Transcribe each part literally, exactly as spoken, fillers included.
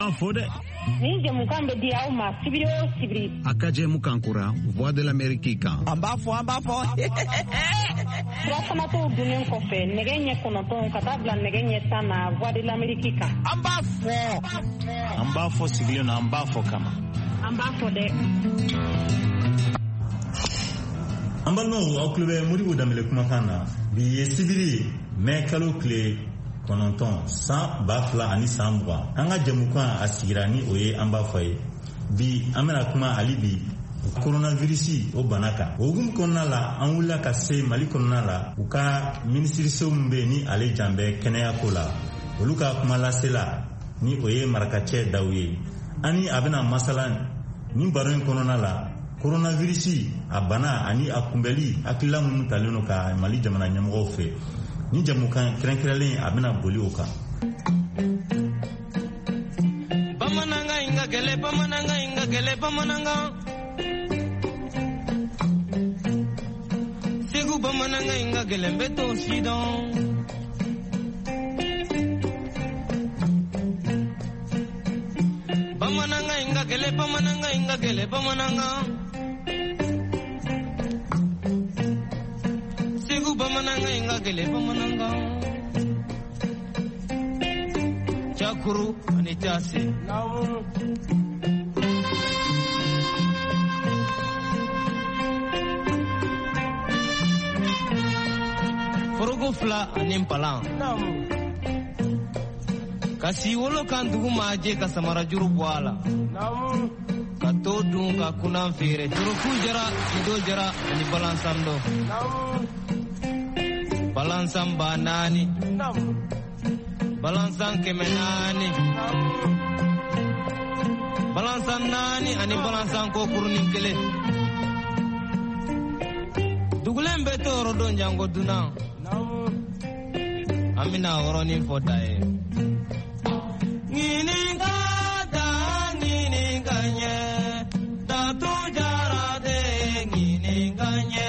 Fode. Ni jamukan be dia uma sibiri o sibiri. Akaje mukankura Voix de l'Amérique kan. Amba fo amba fo. Rafana to dunen ko fe negenye kono to katabla negenye sana Voix de l'Amérique kan. Amba fo. Amba fo sigile na amba fo kama. Amba fo de. Amba no aklube muribu damele kuma kana bi sibiri me kalo kle kononton san bafla ani sambwa anga jamukan asigirani oye amba faye bi amena kuma ali bi coronavirus o banaka ogum konna la anwula ka se mali konna la uka ministry sombe ni ale jambe kenaya kola oluka kuma la sela ni oye marakache dawiye ani abena masalan ni baron konna la coronavirus abana ani akumbeli akila mun taleno ka mali jamana nyamgo fe ni jamukan krenkrelen abena boli oka bamananga inga gele bamananga inga gele bamananga segu bamananga inga gele beto sidon bamananga inga gele bamananga inga gele bamananga bamananga inga gele bamananga chakuru ani chasi forogo fla ani mpalan kasi wolo kan dugu maje ka samara juru bwala ka to dun ka kunan fere juru kujara ido jara ani balansando balansan banani balansan kemenani balansan nani ani balansan ko kurnin kele dugulen be to ro don jango duna amina woroni fotaye ngini gada ngini ganye da to jara de ngini ganye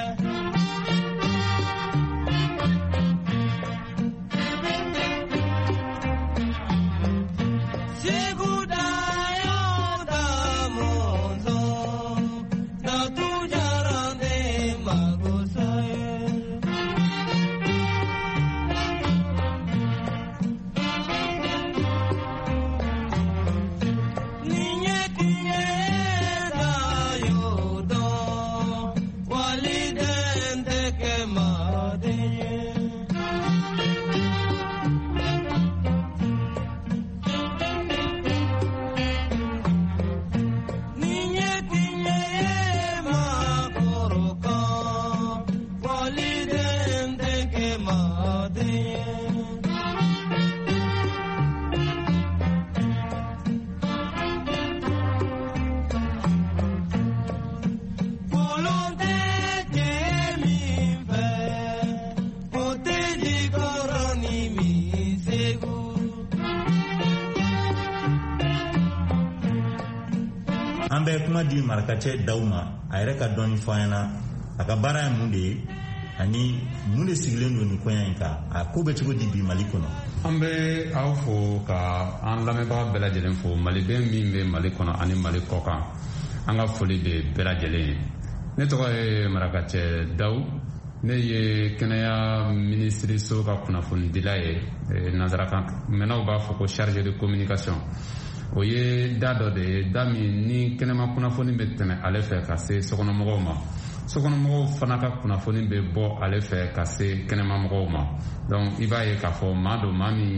ambe kuma di marakache dauma ayre ka doni fayana aka bara munde ani munde sigilen do ni koyanka a ko be tigo di bi malikono ambe awfo ka an lame ba bela jelen fo mali be min be malikono ani maliko kan anga foli be bela jelen ne to e marakache daw ne ye kenaya ministre so ka kuna fon dilaye nazara kan menaw ba fo ko chargé de communication oye dado de dami ni kenema kunafoni be teme ale fɛ ka se sokɔnɔ mɔgɔw ma sokɔnɔ mɔgɔw fana ka kunafoni be bɔ ale fɛ ka se kɛnɛma mɔgɔw ma donc i b'a ye k'a fɔ maa do maa min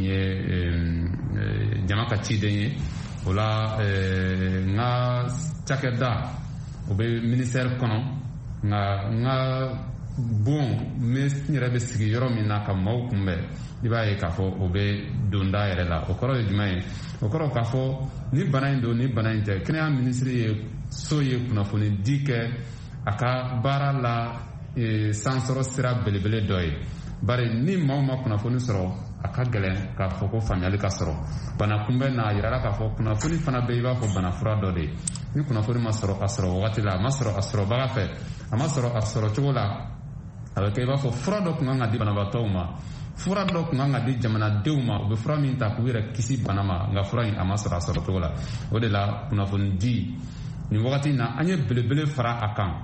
ye jama ka ciden ye o la n ka cakɛda o be ministère kɔnɔ nka n ka bon n yɛrɛ be sigi yɔrɔ min na ka maaw kunbɛn i b'a ye k'a fɔ o be donda yɛrɛ la o kɔrɔ ye jumɛn ye o kɔrɔ k'a fɔ ni bana in don ni bana in tɛ kɛnɛya minisiri ye so ye kunnafoni di kɛ a ka baara la sansɔrɔ sira belebele dɔ ye bari ni maaw ma kunnafoni sɔrɔ a ka gɛlɛn k'a fɔ ko faamuyali ka sɔrɔ bana kunbɛn n'a yirala k'a fɔ kunnafoni fana bɛ i b'a fɔ bana fura dɔ de ye ni kunnafoni ma sɔrɔ a sɔrɔ wagati la a ma sɔrɔ a sɔrɔbaga fɛ a ma sɔrɔ a sɔrɔ cogo la a bɛ kɛ i b'a fɔ fura dɔ kun kan ka di banabaatɔw ma fura dɔ kun kan ka di jamanadenw ma u bɛ fura min ta k'u yɛrɛ kisi bana ma nka fura in a ma sɔrɔ a sɔrɔ cogo la o de la kunnafoni di nin wagati in na an ye belebele fara a kan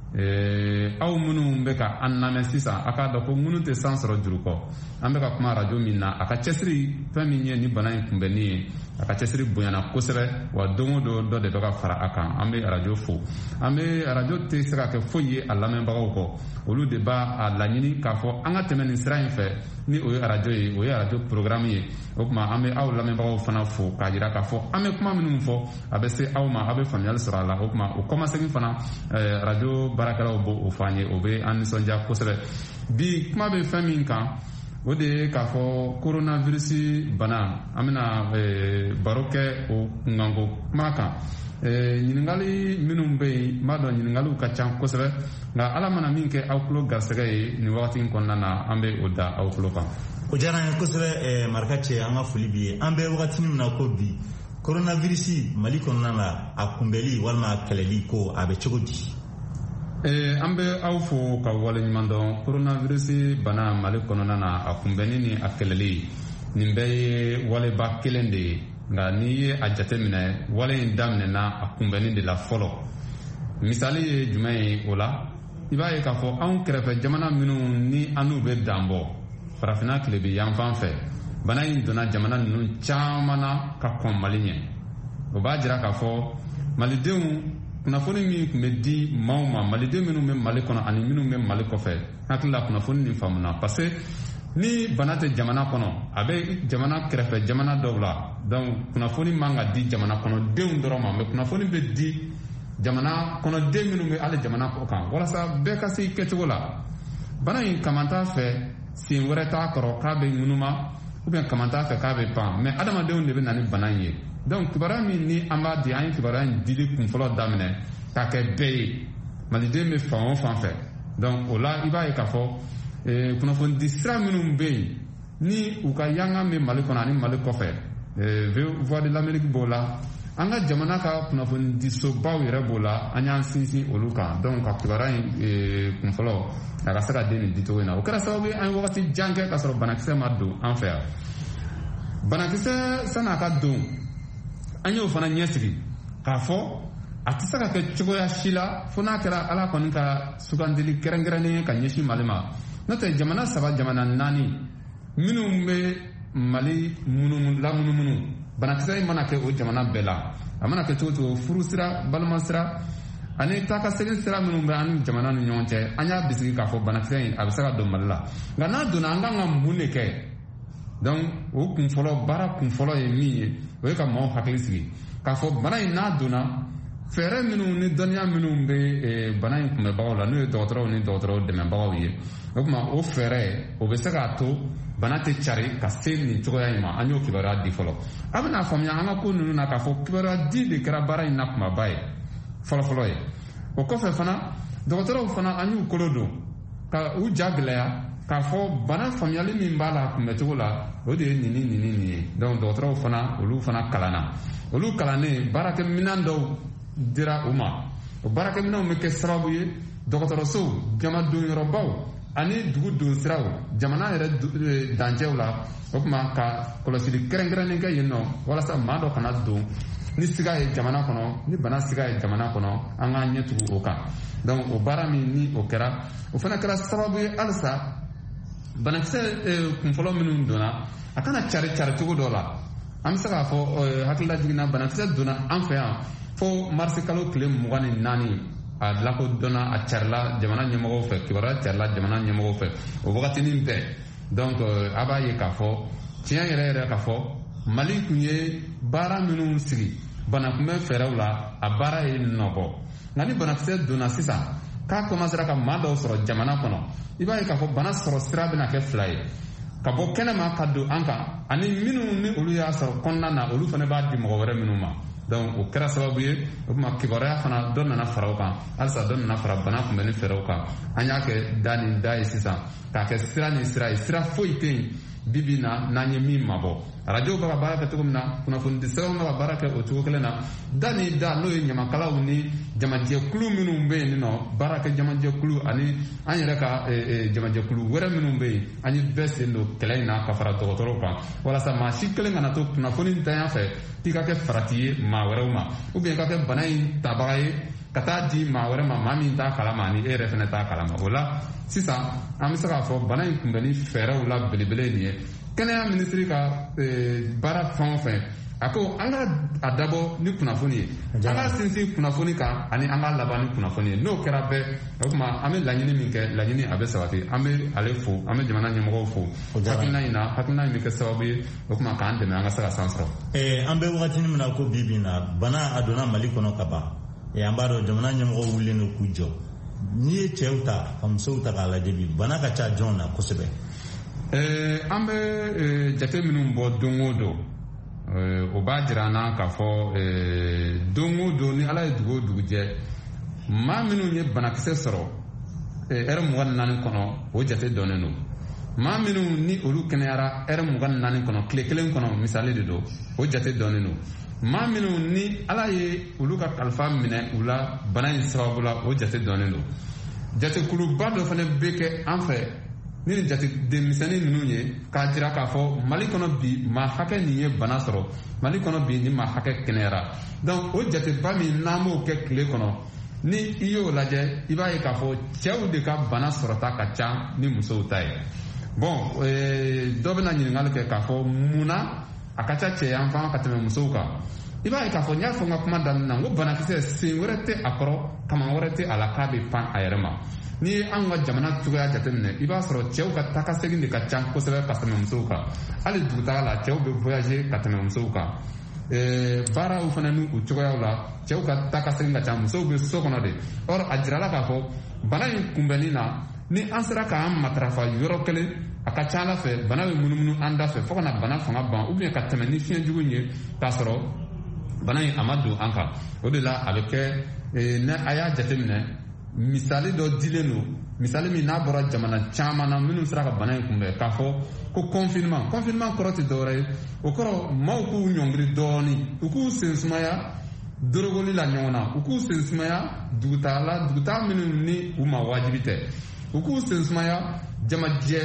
aw minnu bɛ ka an lamɛn sisan a k'a dɔn ko minnu tɛ san sɔrɔ juru kɔ an bɛ ka kuma arajo min na a ka cɛsiri fɛn min ye ni bana in kunbɛnni ye a ka cɛsiri bonyana kosɛbɛ wa don o don dɔ de bɛ ka fara a kan an bɛ arajo fo an bɛ arajo tɛ se ka kɛ foyi ye a lamɛnbagaw kɔ olu de b'a a laɲini k'a fɔ an ka tɛmɛ nin sira in fɛ ni o ye arajo ye o ye arajo programme ye o tuma an bɛ aw lamɛnbagaw fana fo k'a jira k'a fɔ an bɛ kuma minnu fɔ a bɛ se aw ma aw bɛ faamuyali sɔrɔ a la o tuma o kɔmasegin fana arajo baarakɛlaw b'o fɔ an ye o bɛ an nisɔndiya kosɛbɛ bi kuma bɛ fɛn min kan o de ye k'a fɔ coronavirus bana an bɛna baro kɛ o kunkanko kuma kan ɲininkali minnu bɛ yen n b'a dɔn ɲininkaliw ka ca kosɛbɛ nka ala mana min kɛ aw tulo garisɛgɛ ye nin wagati in kɔnɔna na an bɛ o da aw tulo kan. o diyara an ye kosɛbɛ maraka cɛ an ka foli b'i ye an bɛ wagati min na ko bi coronavirus mali kɔnɔna na a kunbɛli walima a kɛlɛli ko a bɛ cogo di. an bɛ aw fo ka waleɲuman dɔn coronavirus bana mali kɔnɔna na a kunbɛnni ni a kɛlɛli nin bɛɛ ye waleba kelen de ye nka n'i ye a jateminɛ wale in daminɛna a kunbɛnni de la fɔlɔ misali ye jumɛn ye o la i b'a ye k'a fɔ anw kɛrɛfɛ jamana minnu ni an n'u bɛ dan bɔ farafinna tile bɛ yanfan fɛ bana in donna jamana ninnu caman na ka kɔn mali ɲɛ o b'a jira k'a fɔ malidenw kunnafoni min tun bɛ di maaw ma maliden minnu bɛ mali kɔnɔ ani minnu bɛ mali kɔfɛ hakili la kunnafoni nin faamuna parce que ni bana tɛ jamana kɔnɔ a bɛ jamana kɛrɛfɛ jamana dɔw la donc kunnafoni man ka di jamana kɔnɔdenw dɔrɔn ma mais kunnafoni bɛ di jamana kɔnɔden minnu bɛ hali jamana kɔ kan walasa bɛɛ ka se i kɛcogo la bana in kaman t'a fɛ sen wɛrɛ t'a kɔrɔ k'a bɛ ŋunuma ou bien kaman t'a fɛ k'a bɛ pan mais adamadenw de bɛ na ni bana in ye donc kibaruya min ni an b'a di an ye kibaruya in dili kunfɔlɔ daminɛ k'a kɛ bɛɛ ye maliden bɛ fan o fan fɛ donc o la i b'a ye k'a fɔ kunnafoni di sira minnu bɛ yen ni u ka yankan bɛ mali kɔnɔ ani mali kɔfɛ voix de l'Amérique b'o la an ka jamana ka kunnafoni di sobaw yɛrɛ b'o la an y'an sinsin olu kan donc ka kibaruya in kunfɔlɔ a ka se ka den nin dicogo in na o kɛra sababu ye an ye wagati jan kɛ k'a sɔrɔ banakisɛ ma don an fɛ yan banakisɛ san'a ka don an y'o fana ɲɛsigi k'a fɔ a tɛ se ka kɛ cogoya si la fo n'a kɛra ala kɔni ka sugandili kɛrɛnkɛrɛnnen ka ɲɛsin mali ma n'o tɛ jamana saba jamana naani minnu bɛ mali munumunu lamunumunu banakisɛ in mana kɛ o jamana bɛɛ la a mana kɛ cogo cogo furu sira balima sira ani taaka segin sira minnu bɛ an ni jamana ni ɲɔgɔn cɛ an y'a bisigi k'a fɔ banakisɛ in a bɛ se ka don mali la nka n'a donna an kan ka mun de kɛ donc o kunfɔlɔ baara kunfɔlɔ ye min ye o ye ka maaw hakili sigi k'a fɔ bana in n'a donna fɛɛrɛ minnu ni dɔnniya minnu bɛ bana in kunbɛbagaw la n'o ye dɔgɔtɔrɔw ni dɔgɔtɔrɔ dɛmɛbagaw ye o tuma o fɛɛrɛ o bɛ se k'a to bana tɛ cari ka se nin cogoya in ma an y'o kibaruya di fɔlɔ a bɛna faamuya an ka ko ninnu na k'a fɔ kibaruya di de kɛra baara in na kumaba ye fɔlɔfɔlɔ ye o kɔfɛ fana dɔgɔtɔrɔw fana an y'u kolo don ka u ja gɛlɛya k'a fɔ bana faamuyali min b'a la kunbɛcogo la o de ye nin ni nin ni nin ye donc dɔgɔtɔrɔw fana olu fana kalanna olu kalannen baarakɛminɛn dɔw dira u ma o baarakɛminɛnw bɛ kɛ sababu ye dɔgɔtɔrɔsow jamadonyɔrɔbaw ani dugu don siraw jamana yɛrɛ dancɛw la o tuma ka kɔlɔsili kɛrɛnkɛrɛnnen kɛ yen nɔ walasa maa dɔ kana don ni siga ye jamana kɔnɔ ni bana siga ye jamana kɔnɔ an k'an ɲɛ tugu o kan donc o baara min ni o kɛra o fana kɛra sababu ye halisa banakisɛ kunfɔlɔ minnu donna a kana cari cari cogo dɔ la an bɛ se k'a fɔ hakilila jiginna banakisɛ donna an fɛ yan fo marisi kalo tile mugan ni naani a lakodɔnna a carila jamana ɲɛmɔgɔw fɛ kibaruya carila jamana ɲɛmɔgɔw fɛ o wagatinin bɛɛ donc a b'a ye k'a fɔ tiɲɛ yɛrɛ yɛrɛ k'a fɔ mali tun ye baara minnu sigi banakunbɛn fɛɛrɛw la a baara ye nɔbɔ nka ni banakisɛ donna sisan k'a commencera ka maa dɔw sɔrɔ jamana kɔnɔ i b'a ye k'a fɔ bana sɔrɔ sira bɛna kɛ fila ye ka bɔ kɛnɛma ka don an kan ani minnu ni olu y'a sɔrɔ kɔnɔna na olu fana b'a di mɔgɔ wɛrɛ minnu ma donc o kɛra sababu ye o tuma kibaruya fana dɔ nana fara o kan halisa dɔ nana fara bana kunbɛnni fɛɛrɛw kan an y'a kɛ da ni da ye sisan k'a kɛ sira ni sira ye sira foyi tɛ yen bi bi na n'an ye min mabɔ radio bɛ ka baara kɛ cogo min na kunnafoni di sɛbɛnw bɛ ka baara kɛ o cogo kelen na da ni da n'o ye ɲamakalaw ni jamajɛkulu minnu bɛ yen nɔ baara kɛ jamajɛkulu ani an yɛrɛ ka jamajɛkulu wɛrɛ minnu bɛ yen an ye bɛɛ sen don kɛlɛ in na ka fara dɔgɔtɔrɔw kan walasa maa si kelen kana to kunnafoni ntanya fɛ k'i ka kɛ farati ye maa wɛrɛw ma ou bien ka kɛ bana in tabaga ye ka taa di maa wɛrɛ ma maa min t'a kalama ani e yɛrɛ fɛnɛ t'a kalama o la sisan an bɛ se k'a fɔ bana in kunbɛnni fɛɛrɛw la belebele nin ye kɛnɛya minisiri ka baara fɛn o fɛn a ko an ka a dabɔ ni kunnafoni ye an ka sinsin kunnafoni kan ani an ka laban ni kunnafoni ye n'o kɛra bɛɛ o tuma an bɛ laɲini min kɛ laɲini a bɛ sabati an bɛ ale fo an bɛ jamana ɲɛmɔgɔw fo hakilina in na hakilina in bɛ kɛ sababu ye o tuma k'an dɛmɛ an ka se ka san sɔrɔ. an bɛ wagati min na ko bi bi in na bana a donna Mali kɔnɔ ka ban an b'a dɔn jamana ɲɛmɔgɔw wulilen don k'u jɔ n'i ye cɛw ta ka musow ta k'a lajɛ bi bana ka ca jɔn na kosɛbɛ. an bɛ jate minnu bɔ don o don o b'a jira an na k'a fɔ don o don ni ala ye dugu o dugu jɛ maa minnu ye banakisɛ sɔrɔ ɛrɛ mugan ni naani kɔnɔ o jate dɔnnen don maa minnu ni olu kɛnɛyara ɛrɛ mugan ni naani kɔnɔ tile kelen kɔnɔ misali de don o jate dɔnnen don maa minnu ni ala ye olu ka kalifa minɛ u la bana in sababu la o jate dɔnnen don jatekuluba dɔ fana bɛ kɛ an fɛ ni nin jate denmisɛnnin ninnu ye k'a jira k'a fɔ Mali kɔnɔ bi maa hakɛ nin ye bana sɔrɔ Mali kɔnɔ bi ni maa hakɛ kɛnɛyara donc o jateba min n'an b'o kɛ tile kɔnɔ ni i y'o lajɛ i b'a ye k'a fɔ cɛw de ka bana sɔrɔta ka ca ni musow ta ye bon dɔ bɛna ɲininkali kɛ k'a fɔ munna a ka ca cɛ yan fan ka tɛmɛ musow kan i b'a ye k'a fɔ n y'a fɔ n ka kuma daminɛ na n ko banakisɛ sen wɛrɛ tɛ a kɔrɔ kama wɛrɛ tɛ a la k'a bɛ pan a yɛrɛ ma n'i ye an ka jamana cogoya jateminɛ i b'a sɔrɔ cɛw ka takasegin de ka ca kosɛbɛ ka tɛmɛ musow kan hali dugutaga la cɛw bɛ voyager ka tɛmɛ musow kan baaraw fana n'u cogoyaw la cɛw ka takasegin ka ca musow bɛ so kɔnɔ de or a jirala k'a fɔ bana in kunbɛnni na ni an sera k'an matarafa yɔrɔ kelen a ka ca ala fɛ bana bɛ munumunu an da fɛ fo kana bana fanga ban ou bien ka tɛmɛ ni fiɲɛ jugu ye k'a sɔrɔ bana in a ma don an kan o de la a bɛ kɛ ne a y'a jateminɛ misali dɔ dilen don misali min n'a bɔra jamana caman na minnu sera ka bana in kunbɛn k'a fɔ ko confinement confinement kɔrɔ tɛ dɔwɛrɛ ye o kɔrɔ maaw k'u ɲɔngiri dɔɔni u k'u sen sumaya dorogoli la ɲɔgɔn na u k'u sen sumaya dugutaga la dugutaga minnu ni u ma wajibi tɛ u k'u sen sumaya jamajɛ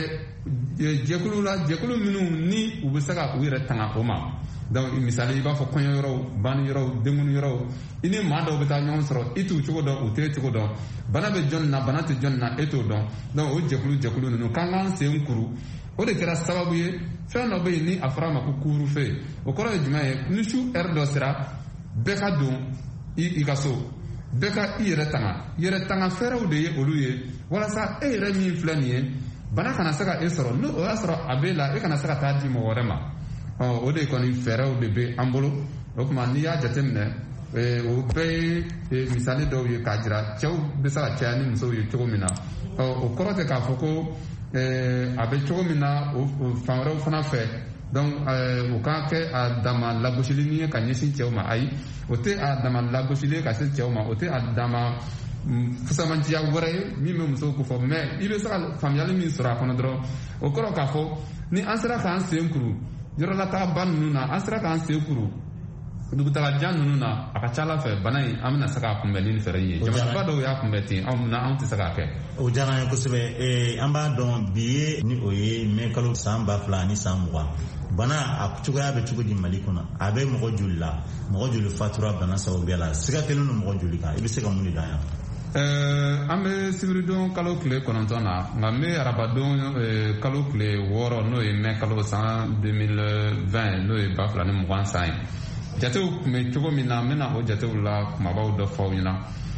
jɛkulu la jɛkulu minnu ni u bɛ se ka u yɛrɛ tanga o ma donc misali i b'a fɔ kɔɲɔ yɔrɔw banni yɔrɔw denkuni yɔrɔw i ni maa dɔw bɛ taa ɲɔgɔn sɔrɔ i t'u cogo dɔn u t'e cogo dɔn bana bɛ jɔn na bana tɛ jɔn na e t'o dɔn donc o jɛkulu jɛkulu ninnu k'an k'an sen kuru o de kɛra sababu ye fɛn dɔ bɛ yen ni a fɔra a ma ko couvre-feu o kɔrɔ ye jumɛn ye ni su heure dɔ sera bɛɛ ka don i ka so bɛɛ ka i yɛrɛ tanga yɛrɛ tanga fɛɛrɛw de ye olu ye walasa e yɛrɛ min filɛ nin ye bana kana se ka e sɔrɔ n'o y'a sɔrɔ a b'e la e kana se ka taa di mɔgɔ wɛrɛ ma o de kɔni fɛɛrɛw de bɛ an bolo o tuma n'i y'a jateminɛ o bɛɛ ye misali dɔw ye k'a jira cɛw bɛ se ka caya ni musow ye cogo min na o kɔrɔ tɛ k'a fɔ ko a bɛ cogo min na o fan wɛrɛw fana fɛ donc o ka kɛ a dama lagosili min ye ka ɲɛsin cɛw ma ayi o tɛ a dama lagosili ye ka se cɛw ma o tɛ a dama fusamantiya wɛrɛ ye min bɛ musow ko fɔ mais i bɛ se ka faamuyali min sɔrɔ a kɔnɔ dɔrɔn o kɔrɔ k'a fɔ ni an sera k'an sen kuru yɔrɔlatagaba ninnu na an sera k'an sen kuru dugutagajan ninnu na a ka ca ala fɛ bana in an bɛna se k'a kunbɛn ni fɛɛrɛ ye jamanaba dɔw y'a kunbɛn ten anw na anw tɛ se k'a kɛ o diyara an ye kosɛbɛ an b'a dɔn bi ye ni o ye mɛ kalo san ba fila ani san mugan bana a cogoya bɛ cogo di Mali kɔnɔ a bɛ mɔgɔ joli la mɔgɔ joli fatura bana sababuya la siga kelen don mɔgɔ joli kan i bɛ se ka mun de d'an yan an bɛ sibiridon kalo tile kɔnɔntɔn na nka n bɛ arabadon kalo tile wɔɔrɔ n'o ye mɛ kalo san deux mille vingt n'o ye ba fila ni mugan san ye jatew tun bɛ cogo min na n bɛna o jatew la kumabaw dɔ fɔ aw ɲɛna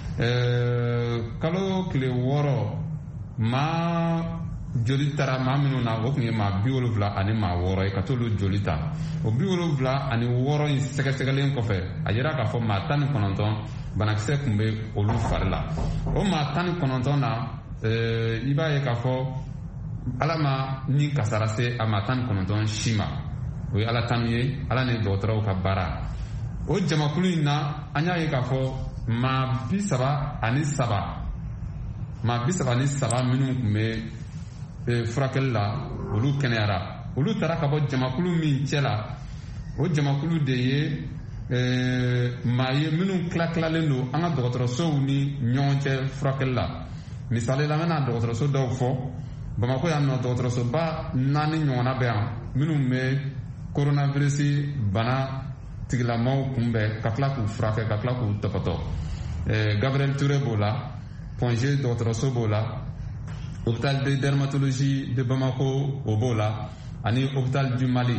kalo tile wɔɔrɔ maa joli tara maa minnu na o tun ye maa bi wolonfila ani maa wɔɔrɔ ye ka t'olu joli ta o bi wolonfila ani wɔɔrɔ in sɛgɛsɛgɛlen kɔfɛ a yera k'a fɔ maa tan ni kɔnɔntɔn banakisɛ tun bɛ olu fari la o maa tan ni kɔnɔntɔn na i b'a ye k'a fɔ ala ma ni kasara se a maa tan ni kɔnɔntɔn si ma o ye ala tanu ye ala ni dɔgɔtɔrɔw ka baara o jamakulu in na an y'a ye k'a fɔ maa bi saba ani saba maa bi saba ni saba minnu tun bɛ furakɛli la olu kɛnɛyara olu tara ka bɔ jamakulu min cɛ la o jamakulu de ye maa ye minnu tila tilalen don an ka dɔgɔtɔrɔsow ni ɲɔgɔn cɛ furakɛli la misali la an bɛna dɔgɔtɔrɔso dɔw fɔ Bamakɔ yan nɔ dɔgɔtɔrɔsoba naani ɲɔgɔnna bɛ yan minnu bɛ coronavirus bana tigilamaw kunbɛn ka tila k'u furakɛ ka tila k'u tɔpɔtɔ Gabriel Touré b'o la Ponge dɔgɔtɔrɔso b'o la hôpital de dermatologie de Bamako o b'o la ani hôpital du Mali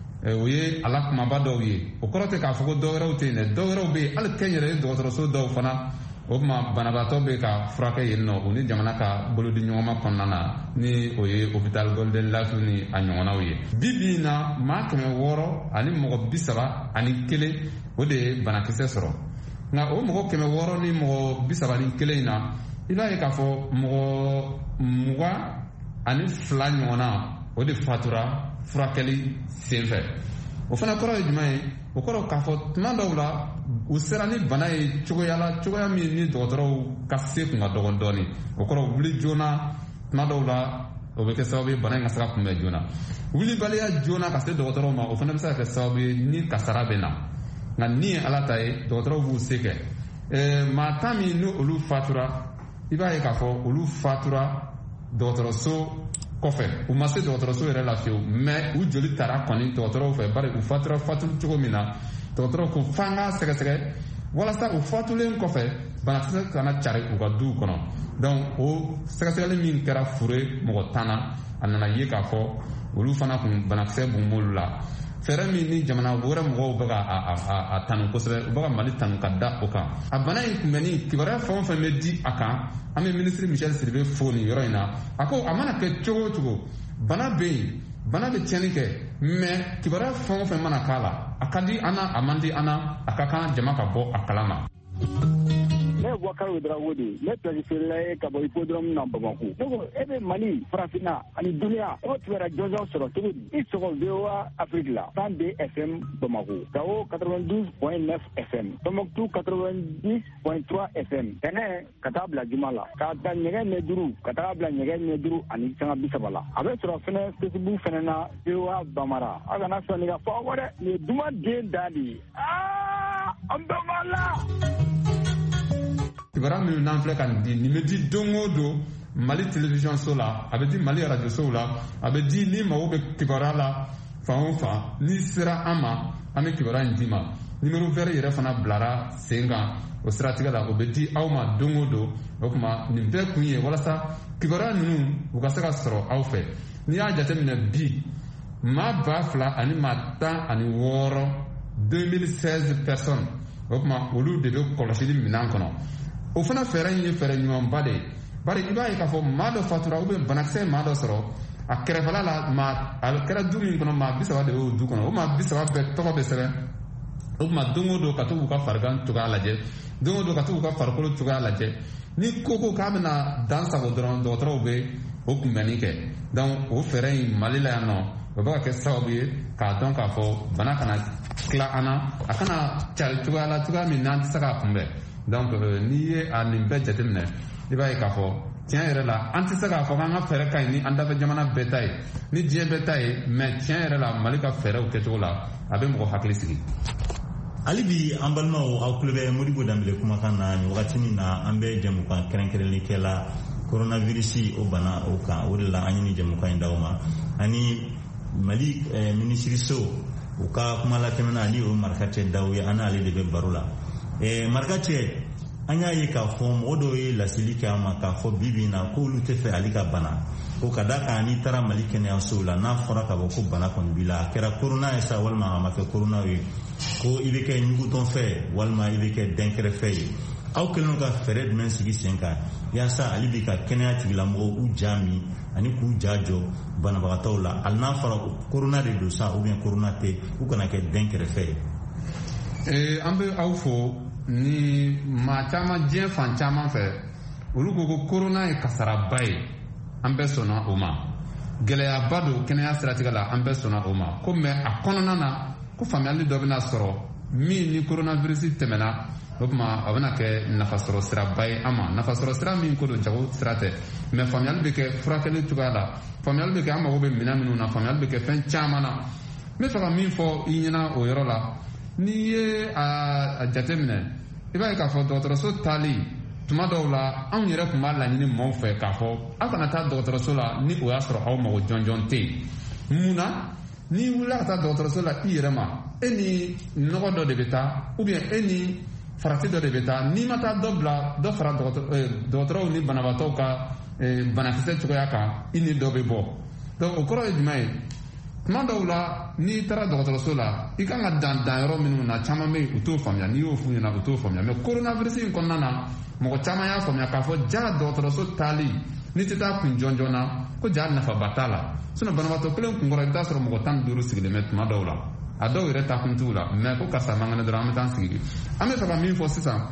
o ye ala kumaba dɔw ye o kɔrɔ tɛ k'a fɔ ko dɔwɛrɛw tɛ yen dɛ dɔwɛrɛw bɛ yen hali kɛnyɛrɛye dɔgɔtɔrɔso dɔw fana o tuma banabaatɔ bɛ ka furakɛ yen nɔ o ni jamana ka bolodi ɲɔgɔnma kɔnɔna na ni o ye hôpital Golden Lac ni a ɲɔgɔnnaw ye bi bi in na maa kɛmɛ wɔɔrɔ ani mɔgɔ bi saba ani kelen o de ye banakisɛ sɔrɔ nka o mɔgɔ kɛmɛ wɔɔrɔ ni mɔgɔ bi saba ni kelen in na i b'a ye k'a fɔ mɔgɔ mugan ani fila ɲɔgɔnna o de fatura furakɛli senfɛ o fana kɔrɔ ye jumɛn ye o kɔrɔ k'a fɔ tuma dɔw la u sera ni bana ye cogoya la cogoya min ni dɔgɔtɔrɔw ka se kun ka dɔgɔn dɔɔni o kɔrɔ wuli joona tuma dɔw la o bɛ kɛ sababu ye bana in ka se ka kunbɛn joona wulibaliya joona ka se dɔgɔtɔrɔw ma o fana bɛ se ka kɛ sababu ye ni kasara bɛ na nka ni ye ala ta ye dɔgɔtɔrɔw b'u se kɛ ɛɛ maa tan min ni olu fatura i b'a ye k'a fɔ olu fatura dɔgɔtɔrɔso kɔfɛ u ma se dɔgɔtɔrɔso yɛrɛ la fiyewu mɛ u joli tara kɔni dɔgɔtɔrɔw fɛ bari u fatura fatuli cogo min na dɔgɔtɔrɔw ko f'an k'a sɛgɛsɛgɛ walasa u fatulen kɔfɛ banakisɛ kana cari u ka duw kɔnɔ donc o sɛgɛsɛgɛli min kɛra fure mɔgɔ tan na a nana ye k'a fɔ olu fana kun banakisɛ b'u m'olu la fɛɛrɛ min ni jamana wɛrɛ mɔgɔw bɛ ka a tanu kosɛbɛ u bɛ ka Mali tanu ka da o kan a bana in kunbɛnni kibaruya fɛn o fɛn bɛ di a kan an bɛ minisiri Michel Sidibe fo nin yɔrɔ in na a ko a mana kɛ cogo o cogo bana bɛ yen bana bɛ tiɲɛni kɛ mɛ kibaruya fɛn o fɛn mana k'a la a ka di an na a man di an na a ka kan jama ka bɔ a kalama. Ne ye Boubacar Ouedraogo de ye ne periférila ye ka bɔ hippodrome na Bamako ne ko e bɛ Mali farafinna ani duniya e tun bɛ jɔnjɔn sɔrɔ cogo di i sɔgɔ V O A Afrique la cent deux F M Bamako Gao quatre-vingt-douze point neuf F M Tombouctou quatre-vingt-dix point trois F M Tɛnɛ ka taa bila Juma la ka taa ɲɛgɛn ɲɛ duuru ka taa bila ɲɛgɛn ɲɛ duuru ani sanga bi saba la a bɛ sɔrɔ fɛnɛ Facebook fɛnɛ na V O A Bamara a kana sɔn ka fɔ aw dɛ nin ye duman den da de ye aa an bɛ ma la. Kibaruya min n'an filɛ ka nin di nin bɛ di don o don Mali télévision so la a bɛ di Mali radio so la a bɛ di ni mago bɛ kibaruya la fan o fan n'i sera an ma an bɛ kibaruya in d'i ma numéro vert yɛrɛ fana bilara sen kan o siratigɛ la o bɛ di aw ma don o don o tuma nin bɛɛ kun ye walasa kibaruya ninnu u ka se ka sɔrɔ aw fɛ n'i y'a jateminɛ bi maa ba fila ani maa tan ani wɔɔrɔ deux mille seize personnes o tuma olu de bɛ kɔlɔsili minɛn kɔnɔ. O fana fɛɛrɛ in ye fɛɛrɛ ɲumanba de ye bari i b'a ye k'a fɔ maa dɔ fatura ou bien banakisɛ maa dɔ sɔrɔ a kɛrɛfɛla la maa a kɛra du min kɔnɔ maa bi saba de y'o du kɔnɔ o maa bi saba bɛɛ tɔgɔ bɛ sɛbɛn o tuma don o don ka to k'u ka farigan cogoya lajɛ don o don ka to k'u ka farikolo cogoya lajɛ ni ko ko k'a bɛna dan sago dɔrɔn dɔgɔtɔrɔw bɛ o kunbɛnni kɛ donc o fɛɛrɛ in Mali la yan nɔ o bɛ ka kɛ sababu ye k'a dɔn k'a fɔ bana kana tila an na a kana cari cogoya la cogoya min n'an tɛ se k'a kunbɛn. Donc n'i ye a nin bɛɛ jateminɛ i b'a ye k'a fɔ tiɲɛ yɛrɛ la an tɛ se k'a fɔ k'an ka fɛɛrɛ ka ɲi ni an dafɛ jamana bɛɛ ta ye ni diɲɛ bɛɛ ta ye mɛ tiɲɛ yɛrɛ la Mali ka fɛɛrɛw kɛcogo la a bɛ mɔgɔ hakili sigi. hali bi an balimaw aw tulo bɛ Modibo Danbele kumakan na nin wagati min na an bɛ jɛmukan kɛrɛnkɛrɛnlen kɛla coronavirus o bana o kan o de la an ye nin jɛmukan in d'aw ma ani Mali minisiriso u ka kuma la tɛmɛna ani o Marikacɛ Dawu ye an n'ale de bɛ baro la. Marikacɛ an y'a ye k'a fɔ mɔgɔ dɔw ye laseli kɛ an ma k'a fɔ bi bi in na k'olu tɛ fɛ ale ka bana ko ka da kan n'i taara Mali kɛnɛyasow la n'a fɔra ka bɔ ko bana kɔni b'i la a kɛra corona ye sa walima a ma kɛ corona ye ko i bɛ kɛ ɲugutɔn fɛ walima i bɛ kɛ dɛnkɛrɛfɛ ye aw kɛlen ka fɛɛrɛ jumɛn sigi sen kan yaasa ale bɛ ka kɛnɛya tigilamɔgɔw u ja min ani k'u ja jɔ banabagatɔw la hali n'a fɔra corona de don sa ou bien corona tɛ u kana kɛ dɛnkɛrɛfɛ ye. Ee an bɛ aw fo ni maa caman diɲɛ fan caman fɛ olu ko ko corona ye kasaraba ye an bɛɛ sɔnna o ma gɛlɛyaba don kɛnɛya siratigɛ la an bɛɛ sɔnna o ma ko mɛ a kɔnɔna na ko faamuyali dɔ bɛna sɔrɔ min ni coronavirus tɛmɛna o kuma a bɛna kɛ nafasɔrɔ siraba ye an ma nafasɔrɔ sira min ko don jago sira tɛ mais faamuyali bɛ kɛ furakɛli cogoya la faamuyali bɛ kɛ an mago bɛ minɛn minnu na faamuyali bɛ kɛ fɛn caman na n bɛ fɛ ka min fɔ i ɲɛna o yɔrɔ la n'i ye a jateminɛ i b'a ye k'a fɔ dɔgɔtɔrɔso taali tuma dɔw la anw yɛrɛ tun b'a laɲini maaw fɛ k'a fɔ aw kana taa dɔgɔtɔrɔso la ni o y'a sɔrɔ aw mago jɔnjɔn tɛ yen mun na n'i wulila ka taa dɔgɔtɔrɔso la i yɛrɛ ma e ni nɔgɔ dɔ de bɛ taa ou bien e ni farati dɔ de bɛ taa n'i ma taa dɔ bila dɔ fara dɔgɔtɔrɔw ni banabaatɔw ka banakisɛ cogoya kan i ni dɔ bɛ bɔ donc o kɔrɔ ye jumɛn ye tuma dɔw la n'i taara dɔgɔtɔrɔso la i kan ka dan dan yɔrɔ minnu na caman bɛ yen u t'o faamuya n'i y'o f'u ɲɛna u t'o faamuya mais coronavirus in kɔnɔna na mɔgɔ caman y'a faamuya k'a fɔ ja dɔgɔtɔrɔso taali n'i tɛ taa kun jɔn jɔn na ko ja nafaba t'a la sinon banabaatɔ kelen kun kɔrɔ i bɛ taa sɔrɔ mɔgɔ tan ni duuru sigilen bɛ tuma dɔw la a dɔw yɛrɛ ta kun t'u la mais ko karisa man kɛnɛ dɔrɔn an bɛ taa sigi an bɛ fɛ ka min fɔ sisan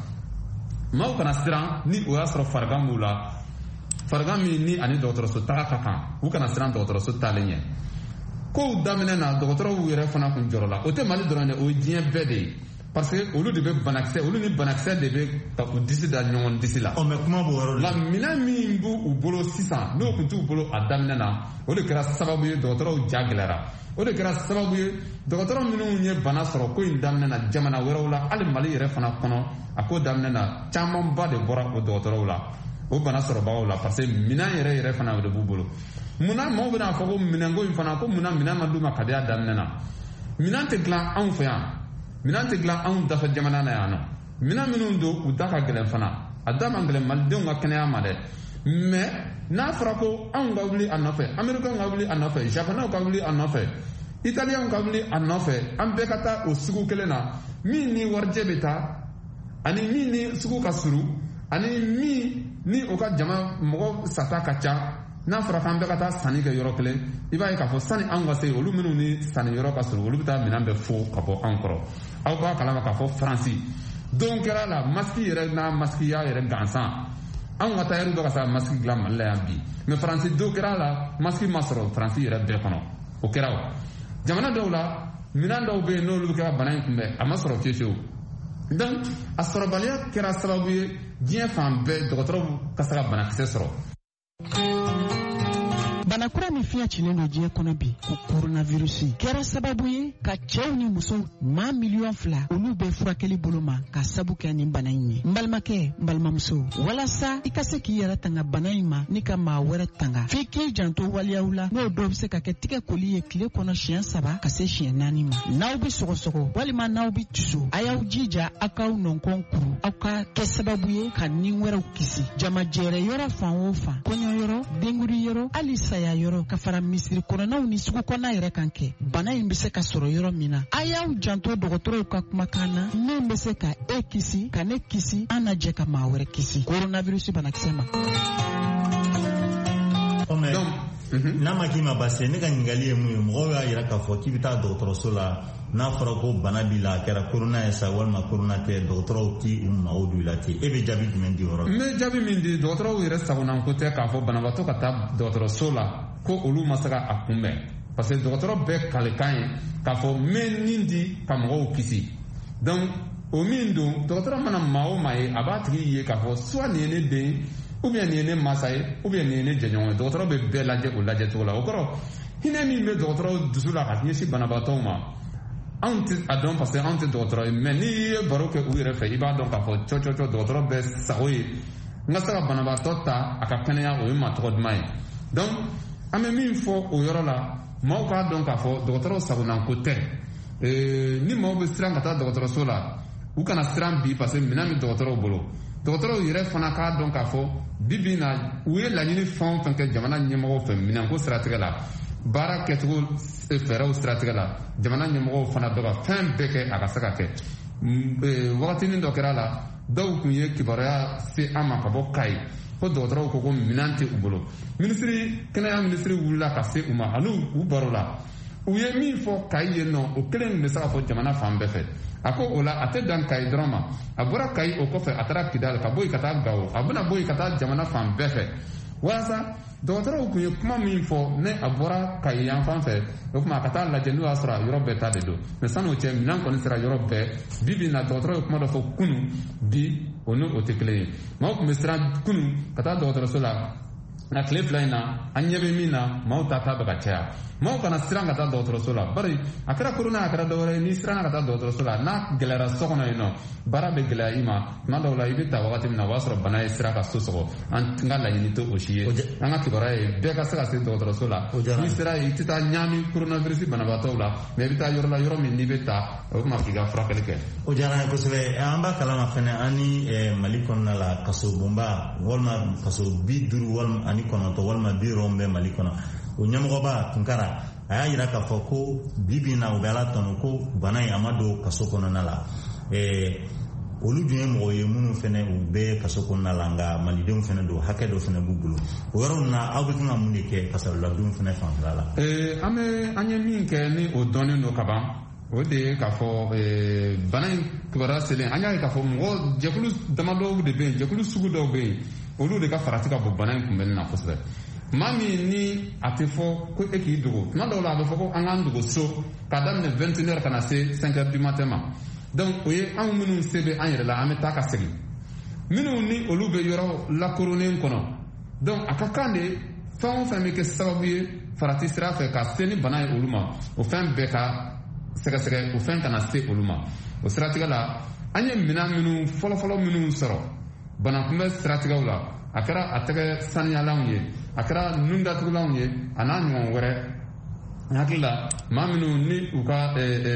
maaw kana siran ni o y'a sɔrɔ farigan b'u la farigan min ni ani dɔgɔtɔrɔso taga ka kan u kana siran dɔgɔtɔrɔso taalen ɲɛ kow daminɛ na dɔgɔtɔrɔw yɛrɛ fana kun jɔrɔ la o tɛ mali dɔrɔn dɛ o ye diɲɛ bɛɛ de ye parce que olu de bɛ banakisɛ olu ni banakisɛ de bɛ ka u disi da ɲɔgɔn disi la. ɔ mɛ kuma b'o yɔrɔ la. minɛn min b'u bolo sisan n'o kun t'u bolo a daminɛ na o de kɛra sababu ye dɔgɔtɔrɔw ja gɛlɛyara o de kɛra sababu ye dɔgɔtɔrɔ minnu ye bana sɔrɔ ko in daminɛ na jamana wɛrɛw la hali mali yɛrɛ fana kɔnɔ a ko daminɛ na camanba de bɔra o dɔgɔtɔrɔw la o bana sɔrɔbagaw la parce que minɛn yɛrɛ yɛrɛ fana o de b'u bolo munna maaw bɛna fɔ ko minɛnko in fana ko munna minɛn ma d'u ma kabiya daminɛ na minɛn tɛ dilan anw fɛ yan minɛn tɛ dilan anw dafɛ jamana na yan nɔ minɛn minnu don u da ka gɛlɛn fana a da man gɛlɛn malidenw ka kɛnɛya ma dɛ mais n'a fɔra ko anw ka wuli a nɔfɛ américains ka wuli a nɔfɛ japonais ka wuli a nɔfɛ italiens ka wuli a nɔfɛ an bɛɛ ka taa o sugu kelen na min ni warijɛ bɛ taa ani min ni sugu ka surun ani min ni o ka jama mɔgɔ sata ka ca n'a fɔra k'an bɛɛ ka taa sanni kɛ yɔrɔ kelen i b'a ye k'a fɔ sanni anw ka se olu minnu ni sanni yɔrɔ ka surun olu bɛ taa minɛn bɛɛ fo ka bɔ anw kɔrɔ aw b'a kalama k'a fɔ faransi don kɛra la masiki yɛrɛ n'a masikiya yɛrɛ gansan anw ka tailleur dɔ ka se ka masiki dilan mali la yan bi mais faransi don kɛra la masiki ma sɔrɔ faransi yɛrɛ bɛɛ kɔnɔ o kɛra o jamana dɔw la minɛn dɔw bɛ yen n'olu bɛ kɛ ka bana in kunbɛn a ma sɔrɔ fiyewu fiyewu donc a sɔrɔbaliya kɛra sababu ye diɲɛ fan bɛɛ dɔgɔtɔrɔw ka se ka banakisɛ sɔrɔ. banakura min fiɲɛ cilen don diɲɛ kɔnɔ bi ko coronavirus kɛra sababu ye ka cɛw ni musow maa miliyɔn fila olu bɛ furakɛli bolo ma ka sabu kɛ nin bana in ye n balimakɛ n balimamuso walasa i ka se k'i yɛrɛ tanga bana in ma ni ka maa wɛrɛ tanga f'i k'i janto waliyaw la n'o dɔw bɛ se ka kɛ tigɛ koli ye tile kɔnɔ siɲɛ saba ka se siɲɛ naani ma n'aw bɛ sɔgɔsɔgɔ walima n'aw bɛ tusu a y'aw jija aw k'aw nɔnkɔn kuru aw ka kɛ sababu ye ka nin wɛrɛw kisi jamajɛrɛ yɔrɔ fan o fan kɔɲɔ yɔrɔ denguri yɔrɔ hali saya yɔrɔ ka fara misiri kɔnɔnaw ni sugu kɔnɔna yɛrɛ kan kɛ bana in bɛ se ka sɔrɔ yɔrɔ min na a y'aw janto dɔgɔtɔrɔw ka kumakan na min bɛ se ka e kisi ka ne kisi an na jɛ ka maa wɛrɛ kisi coronavirus banakisɛ ma. n'a ma k'i ma basi ne ka ɲininkali ye mun ye mɔgɔw y'a jira k'a fɔ k'i bɛ taa dɔgɔtɔrɔso la n'a fɔra ko bana b'i la a kɛra corona ye sa walima corona tɛ dɔgɔtɔrɔw t'i u mago don i la ten e bɛ jaabi jumɛn di o yɔrɔ la. n bɛ jaabi min di dɔgɔtɔrɔw yɛrɛ sagonako tɛ k'a fɔ banabaatɔ ka taa dɔgɔtɔrɔso la ko olu ma se ka a kunbɛn parce que dɔgɔtɔrɔ bɛɛ kalekan ye k'a fɔ n bɛ nin di ka mɔgɔw kisi donc o min don dɔgɔtɔrɔ mana maa o maa ye a b'a tigi ye k'a fɔ soit nin ye ne den ou bien nin ye ne masa ye ou bien nin ye ne jɛɲɔgɔn ye dɔgɔtɔrɔ bɛ bɛɛ lajɛ o lajɛ cogo la o kɔrɔ hinɛ min bɛ dɔgɔtɔrɔw dusu la ka ɲɛsin banabaatɔw ma anw tɛ a dɔn parce que anw tɛ dɔgɔtɔrɔ ye mais n'i ye baro kɛ u yɛrɛ fɛ i b'a dɔn k'a fɔ cɔcɔcɔ dɔgɔtɔrɔ bɛ sago ye n ka se ka banabaatɔ ta a ka kɛnɛya o ye maa tɔgɔ duman ye donc an bɛ min fɔ o yɔrɔ la maaw k'a dɔn k'a fɔ dɔgɔtɔrɔw sagonako tɛ ni maaw bɛ siran ka taa dɔgɔtɔrɔso la u kana siran bi parce que minɛn bɛ dɔgɔtɔrɔw bolo dɔgɔtɔrɔw yɛrɛ fana k'a dɔn k'a fɔ bi bi in na u ye laɲini fɛn o fɛn kɛ jamana ɲɛmɔgɔw fɛ minɛnko siratigɛ la baara kɛcogo fɛɛrɛw siratigɛ la jamana ɲɛmɔgɔw fana bɛ ka fɛn bɛɛ kɛ a ka se ka kɛ wagatinin dɔ kɛra la dɔw tun ye kibaruya se an ma ka bɔ kayi ko dɔgɔtɔrɔw ko ko minɛn tɛ u bolo minisiri kɛnɛya minisiri wulila ka se u ma ani u baro la u ye min fɔ kayi yen nɔ o kelen bɛ se ka fɔ jamana fan bɛɛ fɛ a ko o la a tɛ dan kayi dɔrɔn ma a bɔra kayi o kɔfɛ a taara kidali ka bɔ yen ka taa gawo a bɛna bɔ yen ka taa jamana fan bɛɛ fɛ walasa dɔgɔtɔrɔw kun ye kuma min fɔ ne a bɔra ka yan fan fɛ o kuma ka taa lajɛ n'o y'a sɔrɔ yɔrɔ bɛɛ ta de don mɛ san'o cɛ minɛn kɔni sera yɔrɔ bɛɛ bi bi na dɔgɔtɔrɔ ye kuma dɔ fɔ kunun bi o ni o tɛ kelen ye maaw kun bɛ siran kunun ka taa dɔgɔtɔrɔso la nka tile fila in na an ɲɛ bɛ min na maaw ta ta bɛ ka caya maaw kana siran ka taa dɔgɔtɔrɔso la bari a kɛra korona a kɛra dɔwɛrɛ ye n'i siranna ka taa dɔgɔtɔrɔso la n'a gɛlɛyara so kɔnɔ yen nɔ baara bɛ gɛlɛya i ma tuma dɔw la i bɛ ta wagati min na o b'a sɔrɔ bana ye sira ka so sɔgɔ an ka laɲini tɛ o si ye an ka kibaruya ye bɛɛ ka se ka se dɔgɔtɔrɔso la n'i sera yen i tɛ taa ɲaami coronavirus banabaatɔw la mɛ i bɛ taa yɔrɔ la yɔrɔ min n'i bɛ taa o kuma k'i ka furakɛli kɛ. o diyara n ye kosɛbɛ an b'a kalama fɛnɛ an ni mali kɔnɔna la kaso bonba walima kaso bi duuru walima ani kɔnɔntɔn walima bi wɔɔrɔ bɛ mali kɔnɔ o ɲɛmɔgɔba tunkara a y'a yira k'a fɔ ko bibi na u bɛ ala tɔnɔ ko bana in a ma don kaso kɔnɔna la olu dun ye mɔgɔ ye minnu fɛnɛ u bɛ kaso kɔnɔna la nka malidenw fɛnɛ don hakɛ dɔ fɛnɛ b'u bolo o yɔrɔ na aw bɛ kan ka mun de kɛ kasaraladenw fɛnɛ fanfɛla la. an bɛ an ye min kɛ ni o dɔnnen don ka ban o de ye k'a fɔ bana in kibaruya selen an y'a ye k'a fɔ mɔgɔ jɛkulu damadɔw de bɛ yen jɛkulu sugu dɔw bɛ yen olu de ka farati ka bɔ bana in kunbɛnni na kosɛbɛ. maa min ni a tɛ fɔ ko e k'i dogo tuma dɔw la a bɛ fɔ ko an k'an dogo so k'a daminɛ vingt et une heures ka na se cinq heures du matin ma donc o ye anw minnu se bɛ an yɛrɛ la an bɛ taa ka segin minnu ni olu bɛ yɔrɔ lakoronen kɔnɔ donc a ka kan de fɛn o fɛn bɛ kɛ sababu ye farati sira fɛ ka se ni bana ye olu ma o fɛn bɛɛ ka sɛgɛsɛgɛ o fɛn kana se olu ma o siratigɛ la an ye minɛn minnu fɔlɔfɔlɔ minnu sɔrɔ banakunbɛn siratigɛw la a kɛra a tɛgɛ saniyalanw ye a kɛra nun datugulanw ye a n'a ɲɔgɔn wɛrɛ n hakili la maa minnu ni u ka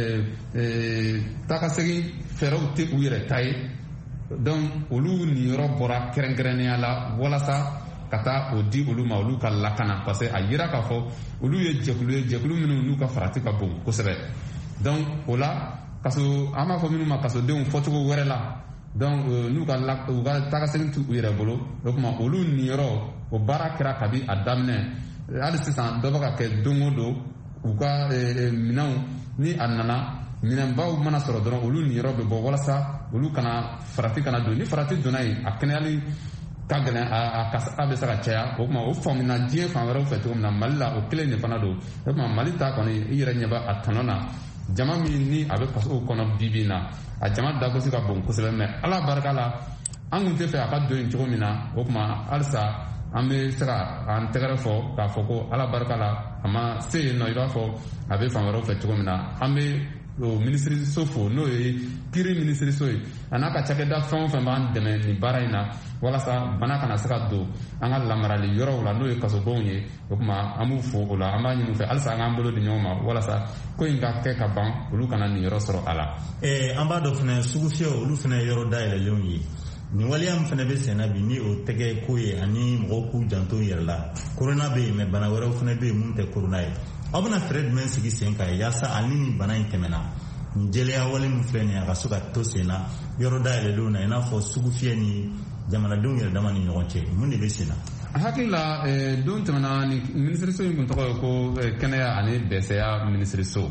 taakasegin fɛɛrɛw tɛ u yɛrɛ ta ye donc olu niyɔrɔ bɔra kɛrɛnkɛrɛnnenya la walasa ka taa o di olu ma olu ka lakana parce que a yira k'a fɔ olu ye jɛkulu ye jɛkulu minnu n'u ka farati ka bon kosɛbɛ donc o la kaso an b'a fɔ minnu ma kasodenw fɔcogo wɛrɛ la donc n'u ka u ka taakasegin t'u yɛrɛ bolo o tuma olu niyɔrɔ o baara kɛra kabi a daminɛ hali sisan dɔ bɛ ka kɛ don o don u ka minɛnw ni a nana minɛnbaw mana sɔrɔ dɔrɔn olu niyɔrɔ bɛ bɔ walasa olu kana farati kana don ni farati donna yen a kɛnɛyali ka gɛlɛn a kasara bɛ se ka caya o tuma o faamuna diɲɛ fan wɛrɛw fɛ cogo min na mali la o kelen de fana don o tuma mali ta kɔni i yɛrɛ ɲɛ bɛ a tɔnɔ na jama min ni a bɛ kasow kɔnɔ bi bi na a jama dagosi ka bon kosɛbɛ mɛ ala barika la an kun tɛ fɛ a ka don yen cogo min na o tuma halisa an bɛ se ka an tɛgɛrɛ fɔ k'a fɔ ko ala barika la a ma se yen nɔ i b'a fɔ a bɛ fan wɛrɛw fɛ cogo min na an bɛ o minisiriso fo n'o ye kiri minisiriso ye a n'a ka cakɛda fɛn o fɛn b'an dɛmɛ nin baara in na walasa bana kana se ka don an ka lamarali yɔrɔw la n'o ye kasobonw ye o tuma an b'u fo o la an b'a ɲini u fɛ halisa an k'an bolo di ɲɔgɔn ma walasa ko in ka kɛ ka ban olu kana nin yɔrɔ sɔrɔ a la. an b'a dɔn fɛnɛ sugu fiyɛw olu fɛnɛ yɔrɔ dayɛlɛlenw ye nin waleya min fɛnɛ bɛ senna bi ni o tɛgɛ ko ye ani mɔgɔw k'u janto yɛrɛ la korona bɛ yen mɛ bana wɛrɛw fɛnɛ bɛ yen mun tɛ korona ye aw bɛna fɛɛrɛ jumɛn sigi sen kan yaasa ani ni bana in tɛmɛna nin jɛlenya wale min filɛ nin ye a ka se ka to sen na yɔrɔ dayɛlɛlenw na i n'a fɔ sugu fiyɛ ni jamanadenw yɛrɛ dama ni ɲɔgɔn cɛ mun de bɛ sen na. a hakili la don tɛmɛna ni minisiriso in kun tɔgɔ ye ko kɛnɛya ani dɛsɛya minisiriso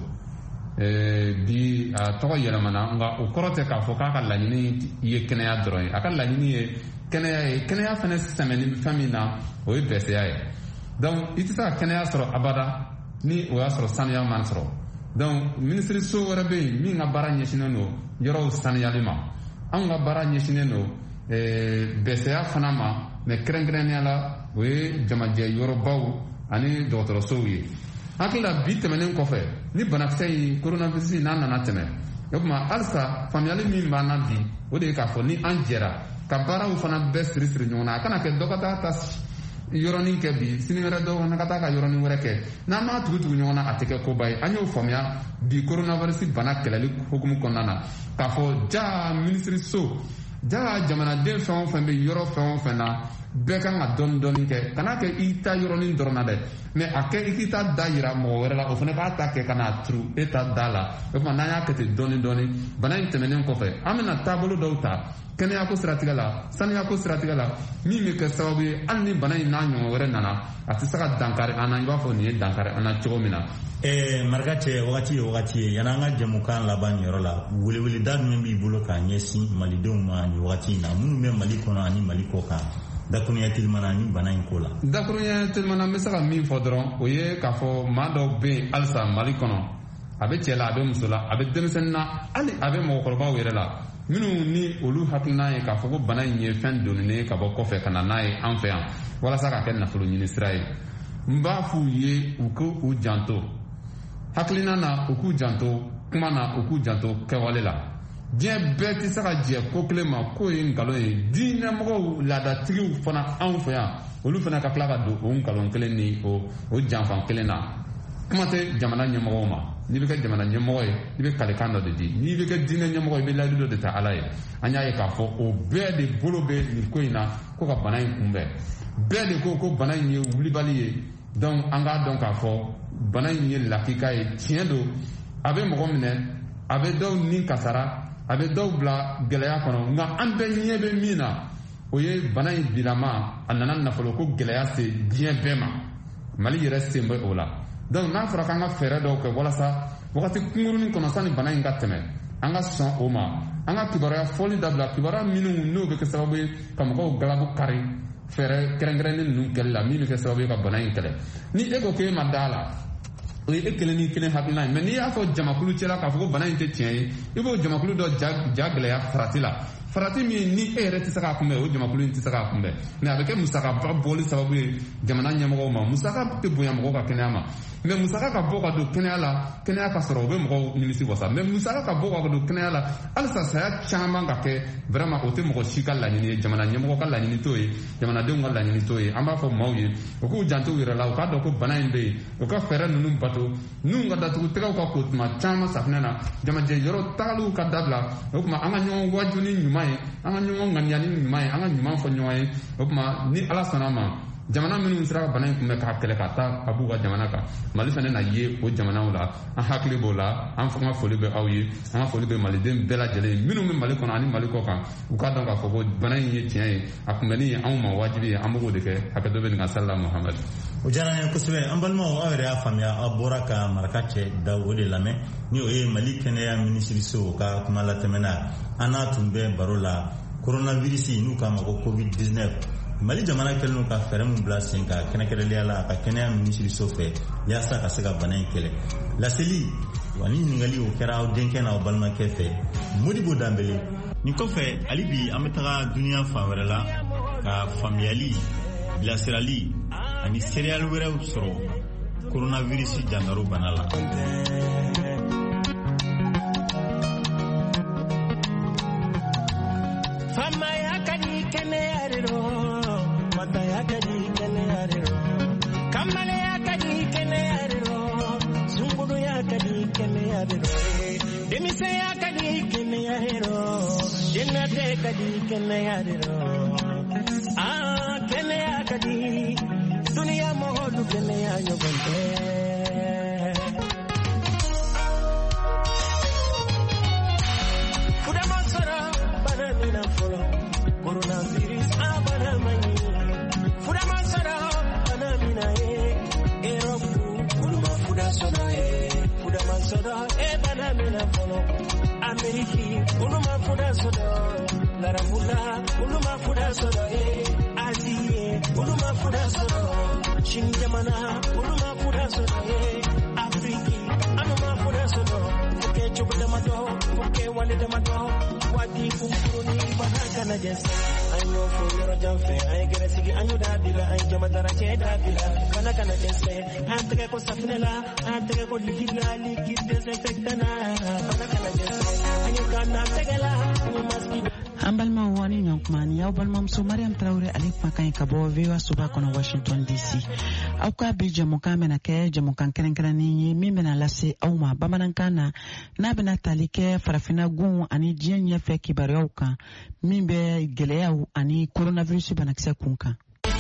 bi a tɔgɔ yɛlɛmana nka o kɔrɔ tɛ k'a fɔ k'a ka laɲini ye kɛnɛya dɔrɔn ye a ka laɲini ye kɛnɛya ye kɛnɛya fana sɛmɛni fɛn min na o ye dɛsɛya ye donc i tɛ se ka kɛnɛya sɔrɔ abada ni o y'a sɔrɔ sanuya man sɔrɔ donc minisiriso wɛrɛ bɛ yen min ka baara ɲɛsinnen don yɔrɔw sanuyali ma anw ka baara ɲɛsinnen don dɛsɛya fana ma mɛ kɛrɛnkɛrɛnnenya la o ye jamajɛ yɔrɔbaw ani dɔgɔtɔrɔsow ye hakili la bi tɛmɛnen kɔfɛ ni banakisɛ in coronavirus n'a nana tɛmɛ o tuma halisa faamuyali min b'an na bi o de ye k'a fɔ ni an jɛra ka baaraw fana bɛɛ siri siri ɲɔgɔn na a kana kɛ dɔ ka taa ta yɔrɔnin kɛ bi sini wɛrɛ dɔ fana ka taa ka yɔrɔnin wɛrɛ kɛ n'an m'a tugu tugu ɲɔgɔn na a tɛ kɛ koba ye an y'o faamuya bi coronavirus bana kɛlɛli hukumu kɔnɔna na k'a fɔ ja minisiriso ja jamanaden fɛn o fɛn bɛ yɔrɔ fɛn o fɛn na bɛɛ kan ka dɔɔni dɔɔni kɛ kana kɛ i ta yɔrɔnin dɔrɔn na dɛ mɛ a kɛ i k'i ta da yira mɔgɔ wɛrɛ la o fana b'a ta kɛ ka n'a turu e ta da la o tuma n'an y'a kɛ ten dɔɔni dɔɔni bana in tɛmɛnen kɔfɛ an bɛna taabolo dɔw ta kɛnɛyako siratigɛ la sanuyako siratigɛ la min bɛ kɛ sababu ye hali ni bana in n'a ɲɔgɔn wɛrɛ nana a tɛ se ka dankari an na i b'a fɔ nin ye dankari an na cogo min na. ɛɛ maraka cɛ wagati ye wagati ye yanni an ka jamukan laban nin yɔrɔ la weleweleda jumɛn b'i bolo k'a ɲɛsin malidenw ma nin wagati in na minnu bɛ mali kɔnɔ ani mali kɔ kan dakurunya tilmana ni bana in ko la. Dakurunya tilmana me saka min fɔ dɔrɔn o ye k'a fɔ maa dɔw bɛ yen halisa Mali kɔnɔ a bɛ cɛ la a bɛ muso la a bɛ denmisɛnnin na hali a bɛ mɔgɔkɔrɔbaw yɛrɛ la minnu ni olu hakilina ye k'a fɔ ko bana in ye fɛn donnen ka bɔ kɔfɛ ka na n'a ye an fɛ yan walasa ka kɛ nafolo ɲini sira ye. N b'a f'u ye u ko u janto hakilina na u k'u janto kuma na u k'u janto kɛwale la. Diɲɛ bɛɛ tɛ se ka jɛ ko kelen ma k'o ye nkalon ye. Diinɛmɔgɔw laadatigiw fana anw fɛ yan olu fana ka tila ka don o nkalon kelen ni o o janfan kelen na. Kuma tɛ jamana ɲɛmɔgɔw ma. N'i bɛ kɛ jamana ɲɛmɔgɔ ye i bɛ kalikan dɔ de di. N'i bɛ kɛ diinɛ ɲɛmɔgɔ ye i bɛ layidu dɔ de ta Ala ye. An y'a ye k'a fɔ o bɛɛ de bolo bɛ nin ko in na ko ka bana in kunbɛn. Bɛɛ de ko ko bana in ye wulibali ye. Donc an k'a dɔn k'a fɔ bana in ye lakika ye tiɲɛ don a bɛ mɔgɔ minɛ a bɛ dɔw ni kasara a bɛ dɔw bila gɛlɛya kɔnɔ nka an bɛɛ ɲɛ bɛ min na o ye bana in bilama a nana nafolo ko gɛlɛya se diɲɛ bɛɛ ma Mali yɛrɛ sen bɛ o la. Donc n'a fɔra k'an ka fɛɛrɛ dɔw kɛ walasa wagati kunkurunin kɔnɔ sani bana in ka tɛmɛ an ka sɔn o ma an ka kibaruya fɔli dabila kibaruya minnu n'o bɛ kɛ sababu ye ka mɔgɔw galabu kari fɛɛrɛ kɛrɛnkɛrɛnnen ninnu kɛlɛ la min bɛ kɛ sababu ye ka bana in kɛlɛ. Ni e ko k'e ma da la o ye e kelen ni kelen hakilina ye mais n'i y'a fɔ jamakulu cɛla k'a fɔ ko bana in tɛ tiɲɛ ye i b'o jamakulu dɔ ja ja gɛlɛya farati la farati min ni e yɛrɛ tɛ se k'a kunbɛn o jamakulu in tɛ se k'a kunbɛn mais a bɛ kɛ musakaba bɔli sababu ye jamana ɲɛmɔgɔw ma musaka tɛ bonya mɔgɔw ka kɛnɛya ma mais musaka ka bɔ ka don kɛnɛya la kɛnɛya ka sɔrɔ o bɛ mɔgɔw nimisi wasa mais musaka ka bɔ ka don kɛnɛya la halisa saya caman ka kɛ vraiment o tɛ mɔgɔ si ka laɲini ye jamana ɲɛmɔgɔ ka laɲini t'o ye jamanadenw ka laɲini t'o ye an b'a fɔ maaw ye u k'u janto u yɛrɛ la u k'a dɔn ko bana in bɛ yen u ka fɛɛrɛ ninnu bato n'u ka datugu tɛgɛw ka ko tuma caman safunɛ na jamajɛ yɔrɔ tagaliw ka dabila o tuma an ka ɲɔgɔn waju ni ɲuman ye an ka ɲɔgɔn ŋaniya ni ɲuman ye an ka ɲuman fɔ ɲɔgɔn ye o tuma ni Ala sɔnna ma jamana minnu sera ka bana in kunbɛn k'a kɛlɛ ka taa a b'u ka jamana kan Mali fana na ye o jamanaw la an hakili b'o la an ka foli bɛ aw ye an ka foli bɛ maliden bɛɛ lajɛlen minnu bɛ Mali kɔnɔ ani Mali kɔ kan u k'a dɔn k'a fɔ ko bana in ye tiɲɛ ye a kunbɛnni ye anw ma wajibi ye an b'o de kɛ hakɛ dɔ bɛ nin kan salila Muhamadu. O diyara n ye kosɛbɛ an balimaw aw yɛrɛ y'a faamuya aw bɔra ka maraka cɛ da o de lamɛn ni o ye Mali kɛnɛya minisiriso ka kuma latɛmɛna an n'a tun bɛ baro la coronavirus n'u k'a ma ko covid dix-neuf Mali jamana kɛlen don ka fɛɛrɛ min bila sen ka kɛnɛkɛrɛnnenya la a ka kɛnɛya minisiriso fɛ yaasa ka se ka bana in kɛlɛ laseli wa ni ɲininkali o kɛra aw denkɛ n'aw balimakɛ fɛ Modibo Danbele. Nin kɔfɛ hali bi an bɛ taga duniya fan wɛrɛ la ka faamuyali bilasirali ani seereyali wɛrɛw sɔrɔ coronavirus jangaro bana la. Ah, Kenya Kadi, Dunia Mohodu Kenya Yobante. Fudamasara, Banamina Folo, Coronavirus, Abanamani. Fudamasara, Banamina, Eroku, Ulma Fudasona, Fudamasara, Ebanamina Folo, Ameriki, Ulma Fudasona. Laramula, Uluma Fudasoda, Azie, Uluma Fudasoda, Shinjamana, Uluma Fudasoda, Afriki, Anuma Fudasoda, Fuke Chubadamato, Fuke Walidamato, Wadi Umuni, Bahakana Jess. I know for your Jamfe, I get a city, I know that Dilla, I Jamadara Chedabilla, Kanakana Jess, I take a Cosafinella, I take a Ligila, Likid Desinfectana, Kanakana Jess, and you cannot take a laugh, you must be. An balima wani ɲɔgɔnkumani y'aw balimamuso Mariam Traore ale kumakan ye ka bɔ V O A soba kɔnɔ Washington D C. Aw ka bi jɛmukan bɛna kɛ jɛmukan kɛrɛnkɛrɛnnen ye min bɛna lase aw ma bamanankan na n'a bɛna tali kɛ farafinna gun ani diɲɛ ɲɛfɛ kibaruyaw kan min bɛ gɛlɛyaw ani coronavirus banakisɛ kun kan.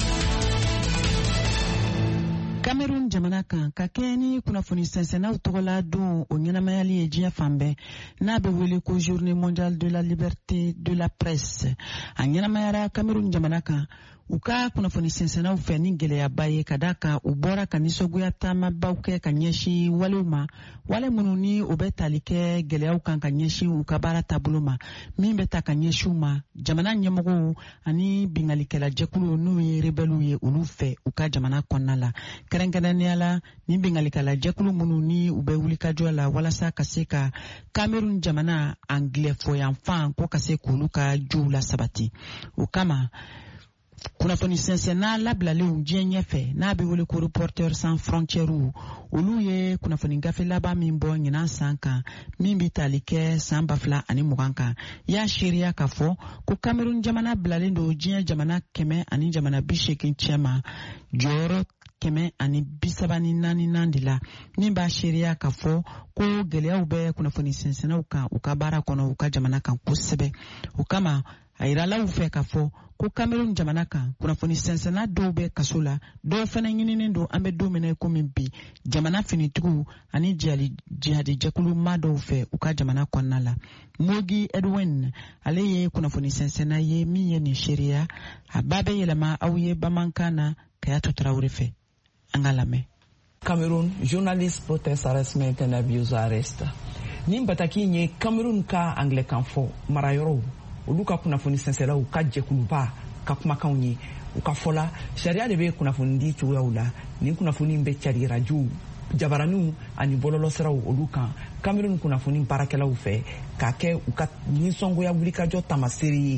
Cameroun jamana kan ka kɛ ni kunnafoni sɛnsɛnnaw tɔgɔla don o ɲɛnamayali ye diɲɛ fan bɛɛ n'a bɛ wele ko journée mondiale de la liberté de la presse a ɲɛnamayara Cameroun jamana kan u ka kunnafoni sɛnsɛnnaw fɛ ni gwɛlɛyaba ye ka da kan u bɔra ka nisɔngoya taamabaw kɛ ka ɲɛsin walew ma wale minnu ni u bɛ tali kɛ gwɛlɛyaw kan ka ɲɛsin u ka baara taabolo ma min bɛ ta ka ɲɛsin u ma jamana ɲɛmɔgɔw ani bingalikɛla jɛkuluw n'u ye rebɛliw ye olu fɛ u ka jamana kɔnɔna la kɛrɛnkɛrɛnnenya la ni bingalikɛla jɛkulu minnu ni u bɛ wulikajɔ la walasa ka se ka Cameroun jamana anglɛfɔyanfan ko ka se k'olu ka jow la sabati o kama kunnafoni sɛnsɛnna labilalenw diɲɛ ɲɛfɛ n'a bɛ wele ko Reporters sans frontières olu ye kunnafoni gafe laban min bɔ ɲinan san kan min bɛ tali kɛ san ba fila ani mugan kan y'a seereya k'a fɔ ko Cameroun jamana bilalen don diɲɛ jamana kɛmɛ ani jamana bi seegin cɛ ma jɔyɔrɔ kɛmɛ ani bisaba ni naani nan de la min b'a seereya k'a fɔ ko gɛlɛyaw bɛ kunnafoni sɛnsɛnnaw kan u ka baara kɔnɔ u ka jamana kan kosɛbɛ o kama a yiralaw fɛ k'a fɔ ko Cameroun jamana kan kunnafoni sɛnsɛnna dɔw bɛ kaso la dɔw fana ɲininen don an bɛ don min na komi bi jamana finitigiw ani jihadi jɛkulu maa dɔw fɛ u ka jamana kɔnɔna la Mogi Edwin ale ye kunnafoni sɛnsɛnna ye min ye nin seereya a ba bɛ yɛlɛma aw ye bamanankan na Kayatu Traoré fɛ an ka lamɛn. Cameroon journalist protest harassment and abuse arrest ni bataki nye Cameroon ka Anglican fo marayɔrɔw olu ka kunnafoni sɛnsɛnlaw ka jɛkuluba ka kumakanw ye u ka fɔla sariya de bɛ kunnafoni di cogoyaw la ni kunnafoni bɛ cari radio jabaraniw ani bɔlɔlɔsiraw olu kan Cameroon kunnafoni baarakɛlaw fɛ ka kɛ u ka nisɔngoya wulikajɔ tamasere ye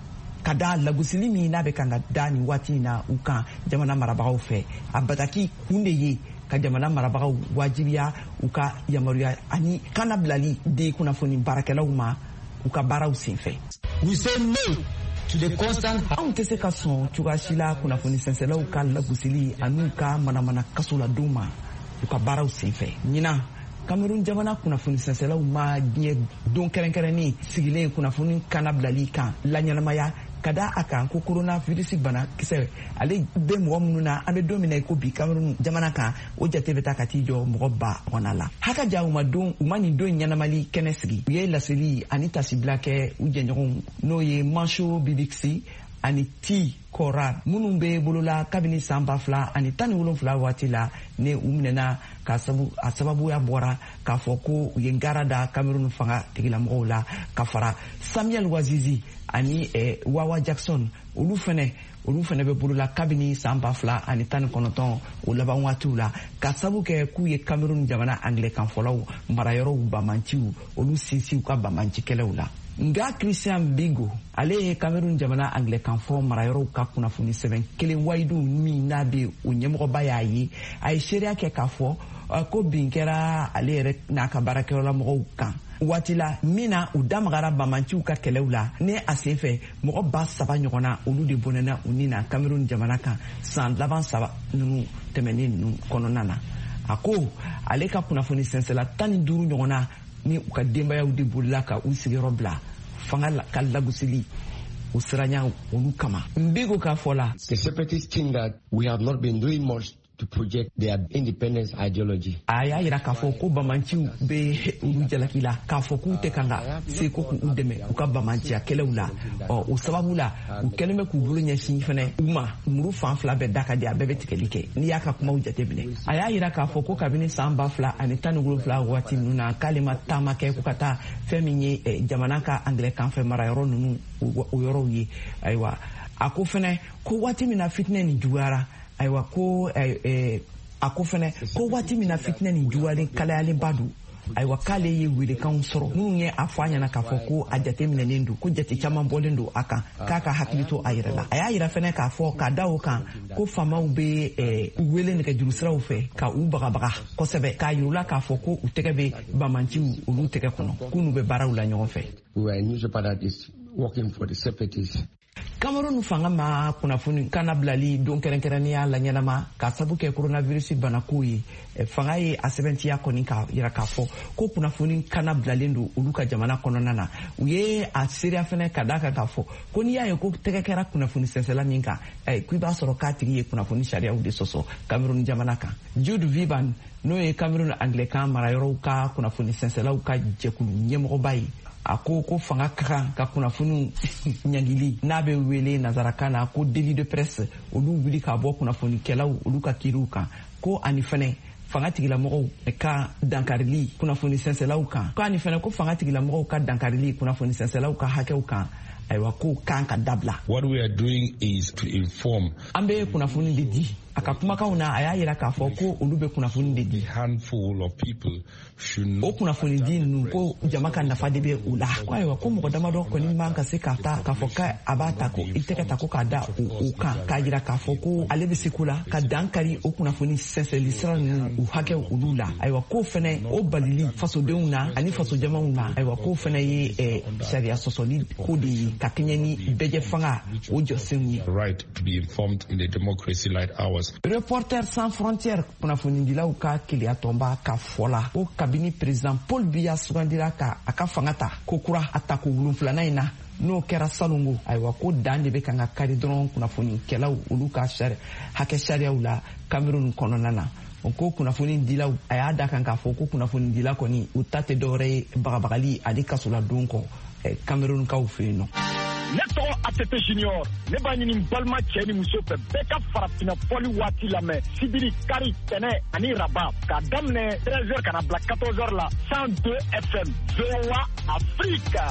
ka da lagosili min n'a bɛ ka na da nin waati in na u kan jamana marabagaw fɛ a bataki kun de ye ka jamana marabagaw wajibiya u ka yamaruya ani kana bilali de kunnafoni baarakɛlaw ma u ka baaraw senfɛ. We say no to the constant. Anw tɛ se ka sɔn cogoya si la kunnafoni sɛnsɛnlaw ka lagosili ani ka manamana kaso la don ma u ka baaraw senfɛ. ɲinan Cameroun jamana kunnafoni sɛnsɛnlaw ma diɲɛ don kɛrɛnkɛrɛnnen sigilen kunnafoni kana bilali kan la ɲɛnamaya ka da a kan ko coronavirus bana kisɛ ale bɛ mɔgɔ minnu na an bɛ don min na ko bi Cameroun jamana kan o jate bɛ taa ka t'i jɔ mɔgɔ ba kɔnɔ la haka ja u ma don u ma nin don ɲɛnamali kɛnɛ sigi u ye laseli ani tasibila kɛ u jɛɲɔgɔnw n'o ye Manso Bibiksi ani T Kora minnu bɛ bolola kabini san ba fila ani tan ni wolonfila waati la ne u minɛna ka sabu a sababuya bɔra k'a fɔ ko u ye ngara da Cameroun fanga tigilamɔgɔw la ka fara Samuel Wazizi ani eh, Wawa Jackson olu fɛnɛ olu fɛnɛ bɛ bolola kabini san ba fila ani tan ni kɔnɔntɔn o laban waatiw la ka sabu kɛ k'u ye Cameroun jamana Anglican fɔlɔw marayɔrɔw bamanciw olu sinsin u ka bamanci kɛlɛw la nga Christian Bigo ale ye Cameroun jamana Anglican fɔ marayɔrɔw ka kunnafoni sɛbɛn kelen wayidu min n'a bɛ o ɲɛmɔgɔba y'a ye a ye seereya kɛ k'a fɔ ko bin kɛra ale yɛrɛ n'a ka baarakɛyɔrɔla mɔgɔw kan waati la min na u damagara bamanciw ka kɛlɛw la ne a senfɛ mɔgɔ ba saba ɲɔgɔnna olu de bɔnɛna u ni na Cameroun jamana kan san laban saba ninnu tɛmɛnen ninnu kɔnɔna na a ko ale ka kunnafoni sɛnsɛnla tan ni duuru ɲɔgɔnna ni u ka denbayaw de bolila ka u sigiyɔrɔ bila fanga ka lagosili u siranya olu kama. Mbigo ka fɔ la the separatists think that we have not been doing much to project their independence ideology. A y'a yira k'a fɔ ko bamanciw bɛ olu jalaki la k'a fɔ k'u tɛ kan ka se ko k'u dɛmɛ u ka bamanciya kɛlɛw la ɔ o sababu la u kɛlen bɛ k'u bolo ɲɛsin fɛnɛ u ma muru fan fila bɛɛ da ka di a bɛɛ bɛ tigɛli kɛ n'i y'a ka kumaw jateminɛ. A y'a yira k'a fɔ ko kabini san ba fila ani tan ni wolonfila waati ninnu na k'ale ma taama kɛ ko ka taa fɛn min ye jamana ka Anglican fɛ marayɔrɔ ninnu o yɔrɔw ye ayiwa a ko fɛnɛ ko waati min na fitinɛ nin juguyara ayiwa ko a ko fɛnɛ ko waati min na fitinɛ nin juguyalen kalayalenba don ayiwa k'ale ye welekanw sɔrɔ minnu ye a fɔ a ɲɛna k'a fɔ ko a jate minɛnen don ko jate caman bɔlen don a kan k'a ka hakili to a yɛrɛ la a y'a yira fɛnɛ k'a fɔ k'a da o kan ko faamaw bɛ wele nɛgɛjuru siraw fɛ ka u bagabaga kosɛbɛ k'a yir'u k'a fɔ ko u tɛgɛ bɛ bamanciw olu tɛgɛ kɔnɔ k'u n'u bɛ baaraw la ɲɔgɔn fɛ. We were a newspaper that is working for the separatists. Cameroun fanga ma kunnafoni kana bilali don kɛrɛnkɛrɛnnenya la ɲɛnama ka sabu kɛ coronavirus banako ye fanga ye a sɛbɛntiya kɔni ka yira k'a fɔ ko kunnafoni kana bilalen don olu ka jamana kɔnɔna na u ye a seereya fɛnɛ ka da kan k'a fɔ ko n'i y'a ye ko tɛgɛ kɛra kunnafoni sɛnsɛnla min kan ko i b'a sɔrɔ k'a tigi ye kunnafoni sariyaw de sɔsɔ Cameroun jamana kan. Jude Viban n'o ye Cameroun Anglican marayɔrɔw ka kunnafoni sɛnsɛnlaw ka jɛkulu ɲɛmɔgɔba ye a ko ko fanga ka kan ka kunnafoni ɲangili n'a bɛ wele nazarakan na ko délit de presse olu wuli ka bɔ kunnafonikɛlaw olu ka kiiriw kan ko ani fɛnɛ fanga tigilamɔgɔw ka dankarili kunnafoni sɛnsɛlaw kan ko ani fɛnɛ ko fanga tigilamɔgɔw ka dankarili kunnafoni sɛnsɛlaw ka hakɛw kan ayiwa ko kan ka dabila. What we are doing is to inform. An bɛ kunnafoni de di a ka kumakanw na a y'a yira k'a fɔ ko olu bɛ kunnafoni de di. Handful of people should know. O kunnafoni di ninnu ko jama ka nafa de bɛ u la ko ayiwa ko mɔgɔ damadɔ kɔni man ka se k'a ta k'a fɔ k'a b'a ta ko i tɛgɛ ta ko k'a da o kan k'a yira k'a fɔ ko ale bɛ se ko la ka dan kari o kunnafoni sɛnsɛnli sira ninnu u hakɛ olu la ayiwa ko fɛnɛ o balili fasodenw na ani fasojamaw na ayiwa ko fɛnɛ ye sariya sɔsɔli ko de ye ka kɛɲɛ ni bɛjɛ fanga o jɔsenw ye. Right to be informed in the democracy like ours. Reporters sans frontières kunnafonidilaw ka keleya tɔnba ka fɔ la ko kabini président Paul Biya sugandira ka a ka fanga ta ko kura a ta ko wolonfilanan in na n'o kɛra salongo ayiwa ko dan de bɛ kan ka kari dɔrɔn kunnafonikɛlaw olu ka hakɛ sariyaw la Cameroun kɔnɔna na. O ko kunnafoni dilaw a y'a da kan k'a fɔ ko kunnafoni dila kɔni u ta tɛ dɔwɛrɛ ye bagabagali ani kasoladon kɔ Camerounkaw fɛ yen nɔ. Ne tɔgɔ Atete Junior ne b'a ɲini balima cɛ ni muso fɛ bɛɛ ka farafina fɔli waati lamɛn sibiri kari tɛnɛ ani raba k'a daminɛ treize heures ka na bila quatorze heures la cent deux F M V O A Afrique.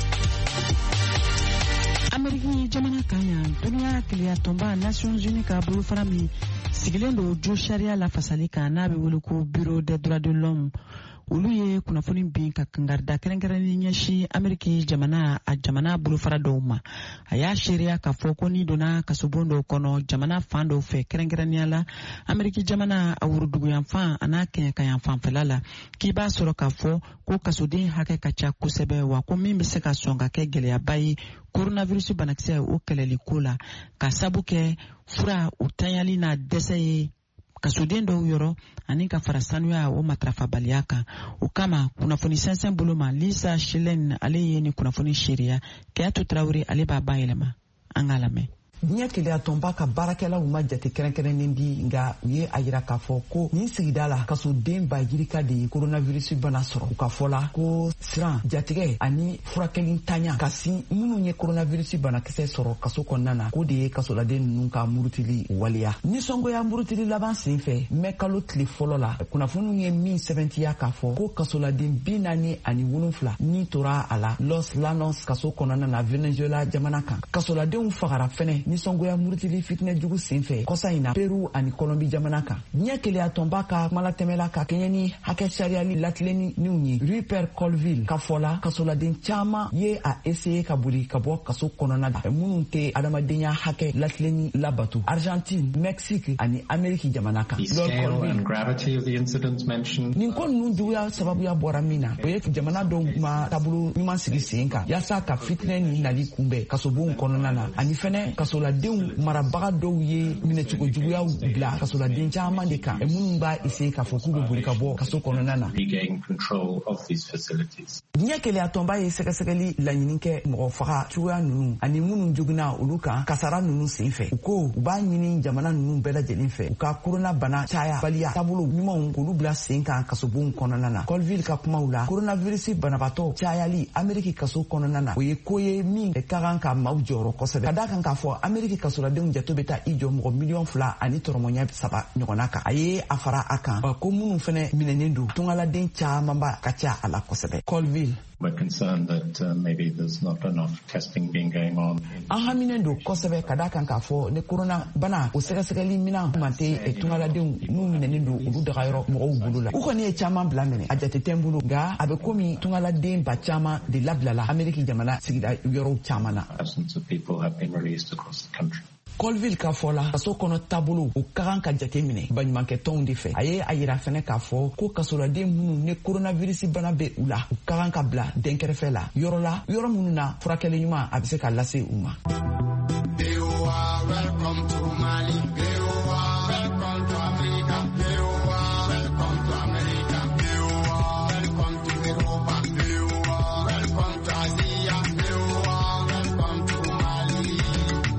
Ameriki jamana kan yan duniya keleya tɔnba Nations Unies ka bolofara min sigilen don jo sariya lafasali kan n'a bɛ wele ko Bureau des droits de l'homme olu ye kunnafoni bin ka kangarida kɛrɛnkɛrɛnni ɲɛsin Ameriki jamana a jamana bolofara dɔw ma a y'a seereya k'a fɔ ko ni donna kasobon dɔw kɔnɔ jamana fan dɔw fɛ kɛrɛnkɛrɛnnenya la Ameriki jamana a wuruduguyanfan a n'a kɛɲɛkayan fanfɛla la k'i b'a sɔrɔ k'a fɔ ko kasoden hakɛ ka ca kosɛbɛ wa ko min bɛ se ka sɔn ka kɛ gɛlɛyaba ye coronavirus banakisɛ o kɛlɛli ko la ka sabu kɛ fura o tanyali n'a dɛsɛ ye kasoden dɔw yɔrɔ ani ka fara sanuya o matarafabaliya kan o kama kunnafoni sɛnsɛn bolo ma Lisa Schlein ale ye ni kunnafoni seereya Kɛyatu Tarawele ale b'a bayɛlɛma an k'a lamɛn. Diɲɛ keleya tɔnba ka baarakɛlaw ma jate kɛrɛnkɛrɛnnen di nga u ye a yira k'a fɔ ko nin sigida la kasoden ba yirika de ye coronavirus bana sɔrɔ u ka fɔ la ko siran jatigɛ ani furakɛli tanya ka si minnu ye coronavirus banakisɛ sɔrɔ kaso kɔnɔna na ko de ye kasoladen ninnu ka murutili waleya nisɔngoya murutili laban sen fɛ mɛ kalo tile fɔlɔ la kunnafoniw ye min sɛbɛntiya k'a fɔ ko kasoladen bi naani ani wolonfila ni tora a la Los Llanos kaso kɔnɔna na Venezuela jamana kan kasoladenw fagara fɛnɛ nisɔngoya murutili fitinɛ jugu senfɛ kɔsa in na Peru ani Kɔlɔmbi jamana kan diɲɛ keleya tɔnba ka kumalatɛmɛla ka kɛɲɛ ni hakɛ sariyali latilenniw ye Rupert Colville ka fɔ la kasoladen caman ye a essaye ka boli ka bɔ kaso kɔnɔna la minnu tɛ adamadenya hakɛ latilenni labato Argentine, Mexique ani Ameriki jamana kan. Nin ko ninnu juguya sababuya bɔra min na o ye jamana dɔw ma taabolo ɲuman sigi sen kan yaasa ka fitinɛ ni nali kunbɛn kasobonw kɔnɔna na ani fɛnɛ kasoladenw marabaga dɔw ye minɛcogo juguyaw bila kasoladen caman de kan minnu b'a essaye k'a fɔ k'u bɛ boli ka bɔ kaso kɔnɔna na. Diɲɛ keleya tɔnba ye sɛgɛsɛgɛli laɲini kɛ mɔgɔ faga cogoya ninnu ani minnu joginna olu kan kasara ninnu sen fɛ u ko u b'a ɲini jamana ninnu bɛɛ lajɛlen fɛ u ka korona bana caya baliya taabolo ɲumanw k'olu bila sen kan kasobonw kɔnɔna na. Colville ka kumaw la coronavirus banabatɔ cayali Ameriki kaso kɔnɔna na o ye ko ye min ka kan ka maaw jɔyɔrɔ kosɛbɛ ka da kan k'a fɔ Ameriki kasoladenw jato bɛ taa i jɔ mɔgɔ miliyɔn fila ani tɔrɔmɔɲɛ saba ɲɔgɔnna kan a ye a fara a kan ko minnu fɛnɛ minɛnen don tungaladen camanba ka ca a la kosɛbɛ. Colville We're concerned that uh, maybe there's not enough testing being going on. An haminen do kosɛbɛ ka da kan k'a fɔ ni corona bana o sɛgɛsɛgɛli minan man tɛ tungaladenw n'u minɛnen don olu dagayɔrɔ mɔgɔw bolo la u kɔni ye caman bila minɛ a jate tɛ n bolo nka a bɛ komi tungaladen ba caman de labilala Ameriki jamana sigida yɔrɔw caman na. Thousands of people have been released across the country. Colville ka fɔ la kaso kɔnɔ taabolo o ka kan ka jate minɛ baɲumankɛtɔnw de fɛ a ye a yira fɛnɛ k'a fɔ ko kasoladen minnu ni coronavirus bana bɛ u la u ka kan ka bila dɛnkɛrɛfɛ la yɔrɔ la yɔrɔ minnu na furakɛli ɲuman a bɛ se ka lase u ma.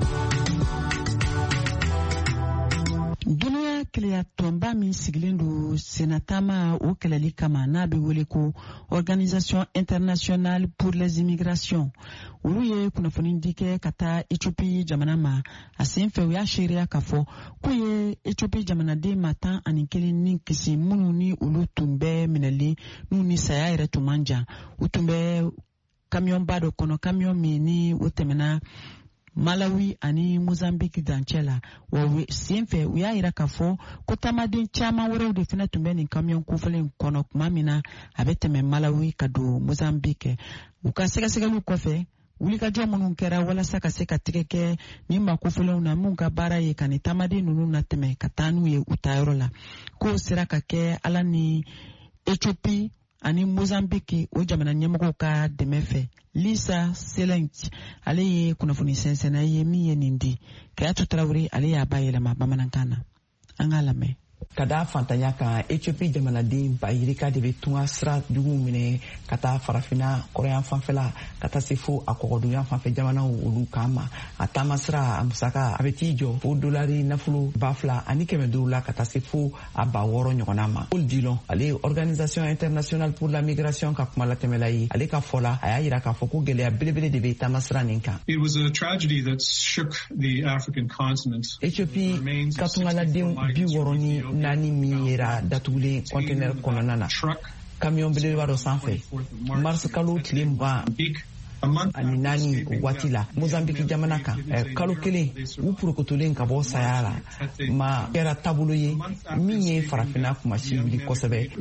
Keleya tɔnba min sigilen don senatama o kɛlɛli kama n'a bɛ wele ko Organisation Internationale pour les Immigrations. Olu ye kunnafoni di kɛ ka taa Ethiopie jamana ma a sen fɛ u y'a seereya k'a fɔ k'u ye Ethiopie jamanaden ma tan ani kelen ni kisi minnu ni olu tun bɛ minɛli n'u ni saya yɛrɛ tun man jan. U tun bɛ kamiyɔnba dɔ kɔnɔ, kamiyɔn min ni o tɛmɛna Malawi ani Mozambique dancɛ la. Wa sen fɛ u y'a yira k'a fɔ ko taamaden caman wɛrɛw de fana tun bɛ nin kamiyɔn kofɔlen kɔnɔ tuma min na a bɛ tɛmɛ Malawi ka don Mozambique. U ka sɛgɛsɛgɛliw kɔfɛ wulikajɔ minnu kɛra walasa ka se ka tigɛ kɛ nin makofɔlenw na mun ka baara ye ka nin taamaden ninnu natɛmɛ ka taa n'u ye u taayɔrɔ la. K'o sera ka kɛ Ala ni Ethiopie ani Mozambique o jamana ɲɛmɔgɔw ka dɛmɛ fɛ. Lisa Selent ale ye kunnafoni sɛnsɛnna ye min ye nin di. Kayatu Tarawele ale y'a ba yɛlɛma bamanankan na. An k'a lamɛn. Ka da fantanya kan Ethiopie jamanaden bayirika de bɛ tunga sira jugu minɛ ka taa farafina kɔrɔyan fanfɛla ka taa se fo a kɔgɔdunya fanfɛ jamanaw olu kan ma. A taama sira a musaka a bɛ t'i jɔ fo dolari nafolo ba fila ani kɛmɛ duuru la ka taa se fo a ba wɔɔrɔ ɲɔgɔnna ma. Paul Dillon ale ye Organisation Internationale pour la Migration ka kuma latɛmɛla ye. Ale ka fɔ la a y'a yira k'a fɔ ko gɛlɛya belebele de bɛ taama sira nin kan. It was a tragedy that shook the African continent. Ethiopie ka tungaladen bi wɔɔrɔ ni naani min yera datugulen container kɔnɔna na. Camion belebeleba dɔ sanfɛ mars kalo tile mugan ani naani o waati la Mozambique jamana kan kalo kelen u purukutulen ka bɔ saya la ma kɛra taabolo ye min ye farafina kumasi wuli kosɛbɛ.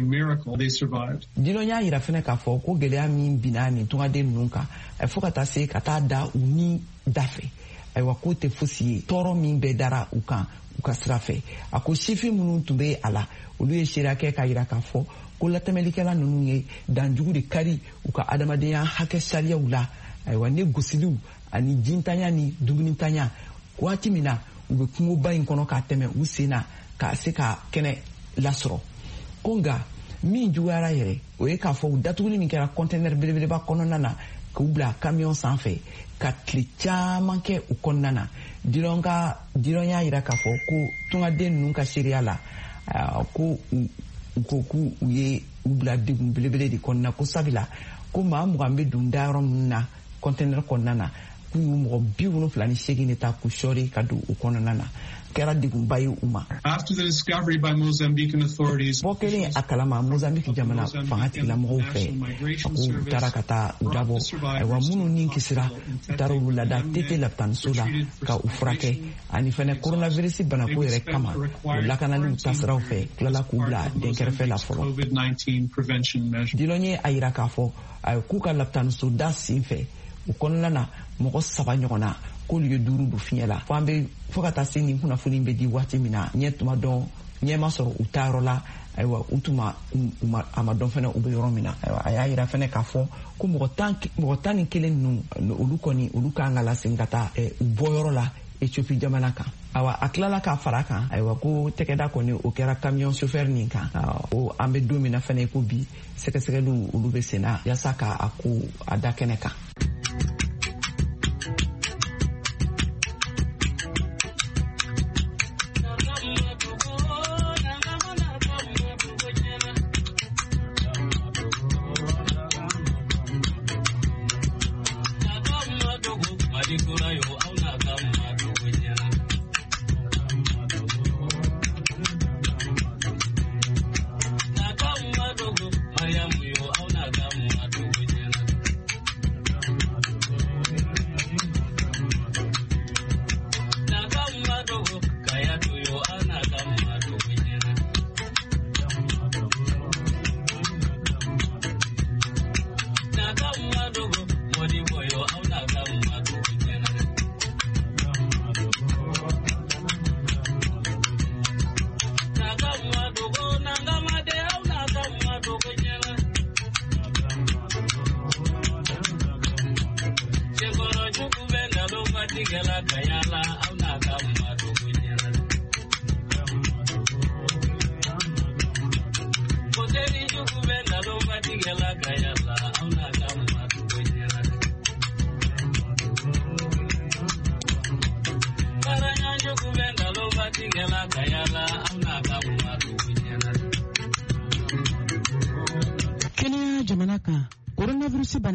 Dillon y'a yira fɛnɛ k'a fɔ ko gɛlɛya min binna nin tungaden ninnu kan fo ka taa se ka taa da u ni da fɛ. Ayiwa k'o tɛ fosi ye tɔɔrɔ min bɛɛ dara u kan u ka sira fɛ. A ko sifin minnu tun bɛ a la olu ye seereya kɛ k'a yira k'a fɔ ko latɛmɛlikɛla ninnu ye danjugu de kari u ka adamadenya hakɛ sariyaw la. Ayiwa ne gosiliw ani jintanya ni dumunitanya waati min na u bɛ kungoba in kɔnɔ k'a tɛmɛ u sen na k'a se ka kɛnɛ lasɔrɔ. Ko nka min juguyara yɛrɛ o ye k'a fɔ u datuguli min kɛra conteneur belebeleba kɔnɔna na k'u bila camion sanfɛ ka tile caman kɛ u kɔnɔna na. Dillon ka Dillon y'a yira k'a fɔ ko tungaden ninnu ka seereya la ko u ko k'u ye u bila degun belebele de kɔnɔna ko sabula ko maa mugan bɛ dun dayɔrɔ minnu na conteneur kɔnɔna na k'u y'u mɔgɔ bi wolonfila ni seegin de ta k'u sɔɔri ka don u kɔnɔna na. Kɛra degunba ye u ma. After the discovery by Mozambican authorities, bɔ kelen a kalama Mozambique jamana fanga tigilamɔgɔw fɛ ko u taara ka taa u dabɔ. Ayiwa minnu ni kisira u taara olu lada tete lapitaniso la ka u furakɛ ani fɛnɛ coronavirus banako yɛrɛ kama o lakanaliw tasiraw fɛ tilala k'u bila denkɛrɛfɛ la fɔlɔ. Dillon ye a yira k'a fɔ k'u ka lapitaniso da sen fɛ u kɔnɔna na mɔgɔ saba ɲɔgɔnna k'olu ye duuru don fiɲɛ la fo an bɛ fo ka taa se nin kunnafoni bɛ di waati min na ɲɛ tuma dɔn ɲɛ ma sɔrɔ u taayɔrɔ la. Ayiwa u tuma a ma dɔn fɛnɛ u bɛ yɔrɔ min na. Ayiwa a y'a yira fɛnɛ k'a fɔ ko mɔgɔ tan mɔgɔ tan ni kelen ninnu olu kɔni olu kan ka lasegin ka taa u bɔyɔrɔ la Ethiopie jamana kan. Ayiwa a tilala k'a fara kan ayiwa ko tɛgɛda kɔni o kɛra camion chauffeur nin kan. Ko an bɛ don min na fɛnɛ ko bi sɛgɛsɛgɛliw olu bɛ sen na yaasa k'a ko a da kɛnɛ kan. Kayala, I'm not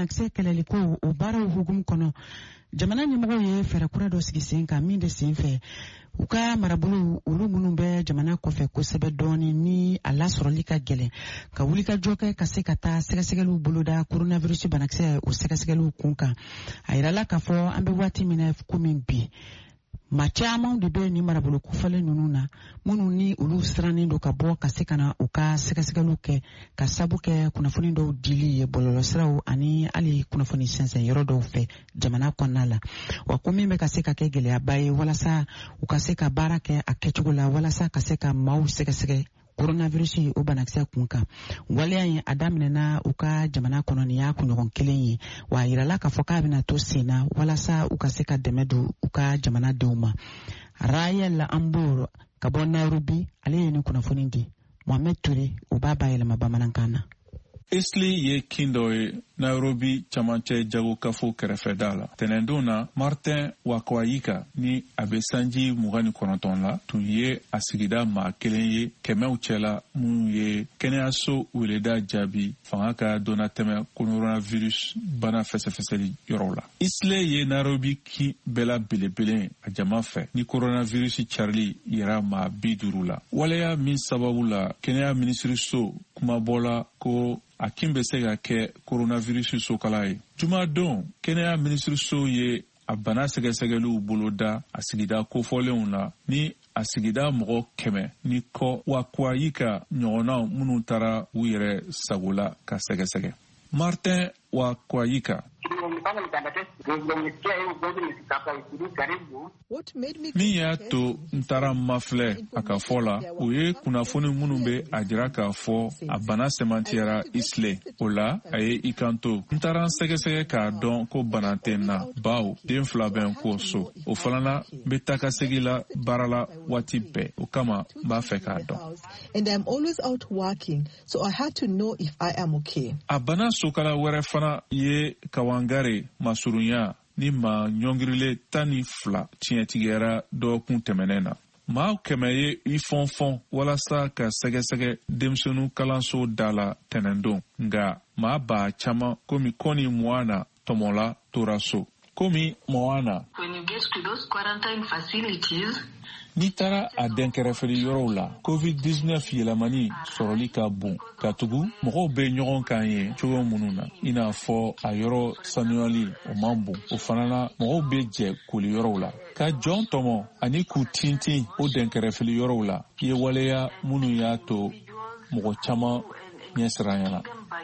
banakisɛ kɛlɛli ko o baaraw hukumu kɔnɔ jamana ɲɛmɔgɔw ye fɛɛrɛ kura dɔ sigi sen kan min de sen fɛ u ka marabolo olu minnu bɛ jamana kɔfɛ kosɛbɛ dɔɔni ni a lasɔrɔli ka gɛlɛn ka wuli ka jɔ kɛ ka se ka taa sɛgɛsɛgɛliw boloda coronavirus banakisɛ o sɛgɛsɛgɛliw kun kan a yirala k'a fɔ an bɛ waati min na komi bi ma caman de bɛ ni marabolo kofalen ninnu na minnu ni olu sirannen don ka bɔ ka se ka na u ka sɛgɛsɛgɛliw kɛ ka sabu kɛ kunnafoni dɔw dili ye bɔlɔlɔsiraw ani hali kunnafoni sɛnsɛn yɔrɔ dɔw fɛ jamana kɔnɔna la wa ko min bɛ ka se ka kɛ gɛlɛyaba ye walasa u ka se ka baara kɛ a kɛcogo la walasa ka se ka maaw sɛgɛsɛgɛ coronavirus o banakisɛ kun kan waleya in a daminɛna u ka jamana kɔnɔ ni y'a kunɲɔgɔn kelen ye wa a yirala k'a fɔ k'a bɛna to sen na walasa u ka se ka dɛmɛ don u ka jamanadenw ma Rayel Ambor ka bɔ Nairobi ale ye ni kunnafoni di Mohamed Ture o b'a bayɛlɛma bamanankan na. Isli ye kindo ye Nairobi camancɛ jago kafo kɛrɛfɛ da la. Tɛnɛndon na Martin Wakwayika ni a bɛ sanji mugan ni kɔnɔntɔn la tun ye a sigida maa kelen ye kɛmɛw cɛla minnu ye kɛnɛyaso weleda jaabi fanga ka donna tɛmɛ coronavirus bana fɛsɛfɛsɛli yɔrɔ la. Isli ye Nairobi ki bɛla belebele a jama fɛ ni coronavirus carili yɛrɛ maa bi duuru la. Waleya min sababu la kɛnɛya minisiriso kumabɔla ko a kin bɛ se ka kɛ coronavirus sokala ye. Jumadon kɛnɛya minisiriso ye a bana sɛgɛsɛgɛliw boloda a sigida kofɔlenw na ni a sigida mɔgɔ kɛmɛ ni kɔ Wakwayika ɲɔgɔnnaw minnu taara u yɛrɛ sagola ka sɛgɛsɛgɛ. Martin Wakwayika min y'a to n taara mafilɛ a ka fɔ la o ye kunnafoni minnu bɛ a jira k'a fɔ a bana sɛmantiyara Isle o la a ye i kanto n taara n sɛgɛsɛgɛ k'a dɔn ko bana tɛ n na bawo den fila bɛ n kɔ so o fana na n bɛ taa ka segin la baara la waati bɛɛ o kama n b'a fɛ k'a dɔn. And I'm always out working, so I had to know if I am okay. A bana sokala wɛrɛ fana ye Kawangare masurunya ni ma ɲɔngirile tan ni fila tiɲɛtigɛra dɔgɔkun tɛmɛnen na. Maa kɛmɛ ye i fɔnfɔn walasa ka sɛgɛsɛgɛ denmisɛnninw kalanso da la tɛnɛndon nka maa ba caman komi kɔni Moana tɔmɔla tora so. Komi Moana when you get to those quarantine facilities n'i taara a dɛnkɛrɛfɛli yɔrɔw la covid dix-neuf yɛlɛmani sɔrɔli ka bon ka tugu mɔgɔw bɛ ɲɔgɔn kan ye cogo minnu na i n'a fɔ a yɔrɔ sanuyali o man bon o fana na mɔgɔw bɛ jɛ koli yɔrɔw la ka jɔn tɔmɔ ani k'u tintin o dɛnkɛrɛfɛli yɔrɔw la i ye waleya minnu y'a to mɔgɔ caman ɲɛsiranyana.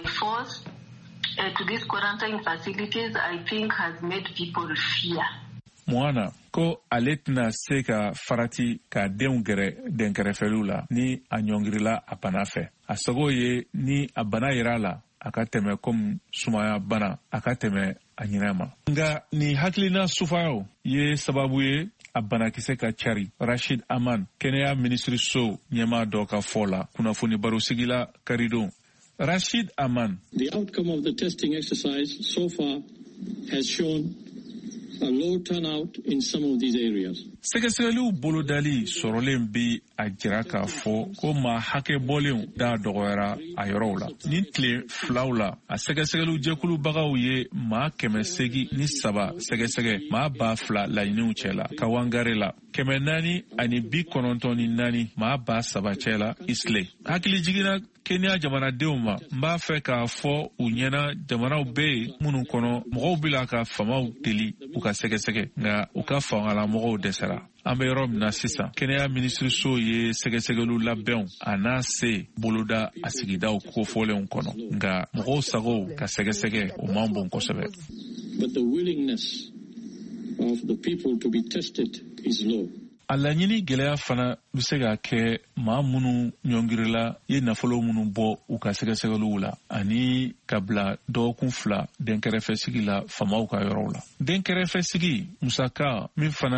Uh, to these quarantine facilities, I think has made people fear. Moana ko ale tɛna se ka farati ka denw gɛrɛ dɛnkɛrɛfɛliw la ni a ɲɔngirila a bana fɛ. A sago ye ni a bana yera la a ka tɛmɛ komi sumaya bana a ka tɛmɛ a ɲinɛ ma. Nka ni hakilina sufayaw ye sababu ye a banakisɛ ka cari. Rashid Aman kɛnɛya minisiriso ɲɛmaa dɔ ka fɔ la kunnafoni barosigila karidon. Rashid Aman. The outcome of the testing exercise so far has shown a low turnout in some of these areas. Sɛgɛsɛgɛliw bolodali sɔrɔlen bi a jira k'a fɔ ko maa hakɛ bɔlenw da dɔgɔyara a yɔrɔw la. Ni tile filaw la a sɛgɛsɛgɛliw jɛkulubagaw ye maa kɛmɛ segi ni saba sɛgɛsɛgɛ maa ba fila laɲiniw cɛ la. Kawangare la kɛmɛ naani ani bi kɔnɔntɔn ni naani maa ba saba cɛ la Isle. Hakili jiginna Kenya jamanadenw ma n b'a fɛ k'a fɔ u ɲɛna jamanaw bɛ yen minnu kɔnɔ mɔgɔw bila ka famaw deli u ka sɛgɛsɛgɛ nka u ka fangala mɔgɔw dɛsɛra. An bɛ yɔrɔ min na sisan kɛnɛya minisiriso ye sɛgɛsɛgɛliw labɛnw a n'a se boloda a sigidaw kofɔlenw kɔnɔ nka mɔgɔw sago ka sɛgɛsɛgɛ o man bon kosɛbɛ. But the willingness of the people to be tested is low. A laɲini gɛlɛya fana bɛ se ka kɛ maa minnu ɲɔngirila ye nafolo minnu bɔ u ka sɛgɛsɛgɛliw la ani ka bila dɔgɔkun fila denkɛrɛfɛsigi la famaw ka yɔrɔw la. Denkɛrɛfɛsigi musaka min fana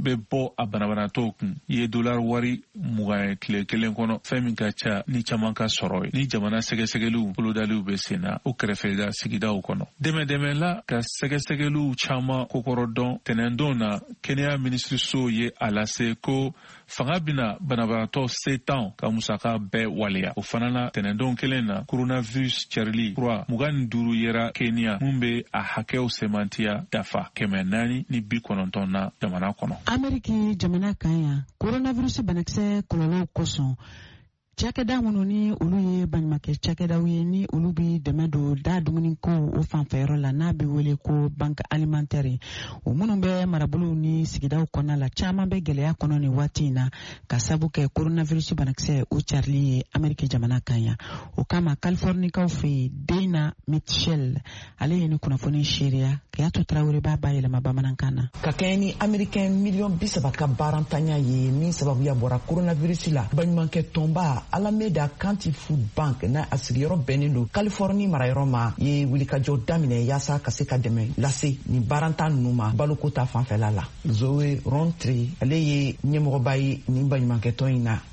bɛ bɔ a banabanatɔw kun i ye dollar wari mugan ye tile kelen kɔnɔ fɛn min ka ca ni caman ka sɔrɔ ye ni jamana sɛgɛsɛgɛliw bolodaliw bɛ sen na o kɛrɛfɛda sigidaw kɔnɔ dɛmɛ dɛmɛ la ka sɛgɛsɛgɛliw caman kokɔrɔ dɔn tɛnɛndon na kɛnɛya minisiriso ye a lase ko fanga bɛna banabagatɔ se tan ka musaka bɛɛ waleya o fana na tɛnɛndon kelen na coronavirus cɛrili kura mugan ni duuru yera kenya mun bɛ a hakɛw semantiya dafa kɛmɛ naani ni bi kɔnɔntɔn na jamana kɔnɔ. Ameriki jamana kan yan coronavirus banakisɛ kɔlɔlɔw kosɔn cakɛda minnu ni olu ye baɲumankɛ cakɛdaw ye ni olu bi dɛmɛ don da dumuni ko o fanfɛyɔrɔ la n'a bɛ wele ko banque alimentaire o minnu bɛ marabolow ni sigidaw kɔnɔna la caman bɛ gɛlɛya kɔnɔ ni waati in na ka sabu kɛ coronavirus banakisɛ o carili ye Ameriki jamana kan yan o kama Californikaw fɛ yen Dana Mitchell ale ye ni kunnafoni seereya Kayatu Traore b'a bayɛlɛma bamanankan na ka kɛɲɛ ni Amerikɛn miliyɔn bi saba ka baarantanya ye min sababuya bɔra coronavirus la baɲumankɛ tɔnba Alameda County Food Bank na a sigiyɔrɔ bɛnnen don Californie marayɔrɔ ma ye wulikajɔ daminɛ yaasa ka se ka dɛmɛ lase ni baaranta ninnu ma baloko ta fanfɛla la. Zoe Rontri ale ye ɲɛmɔgɔba ye ni baɲumankɛtɔn in na.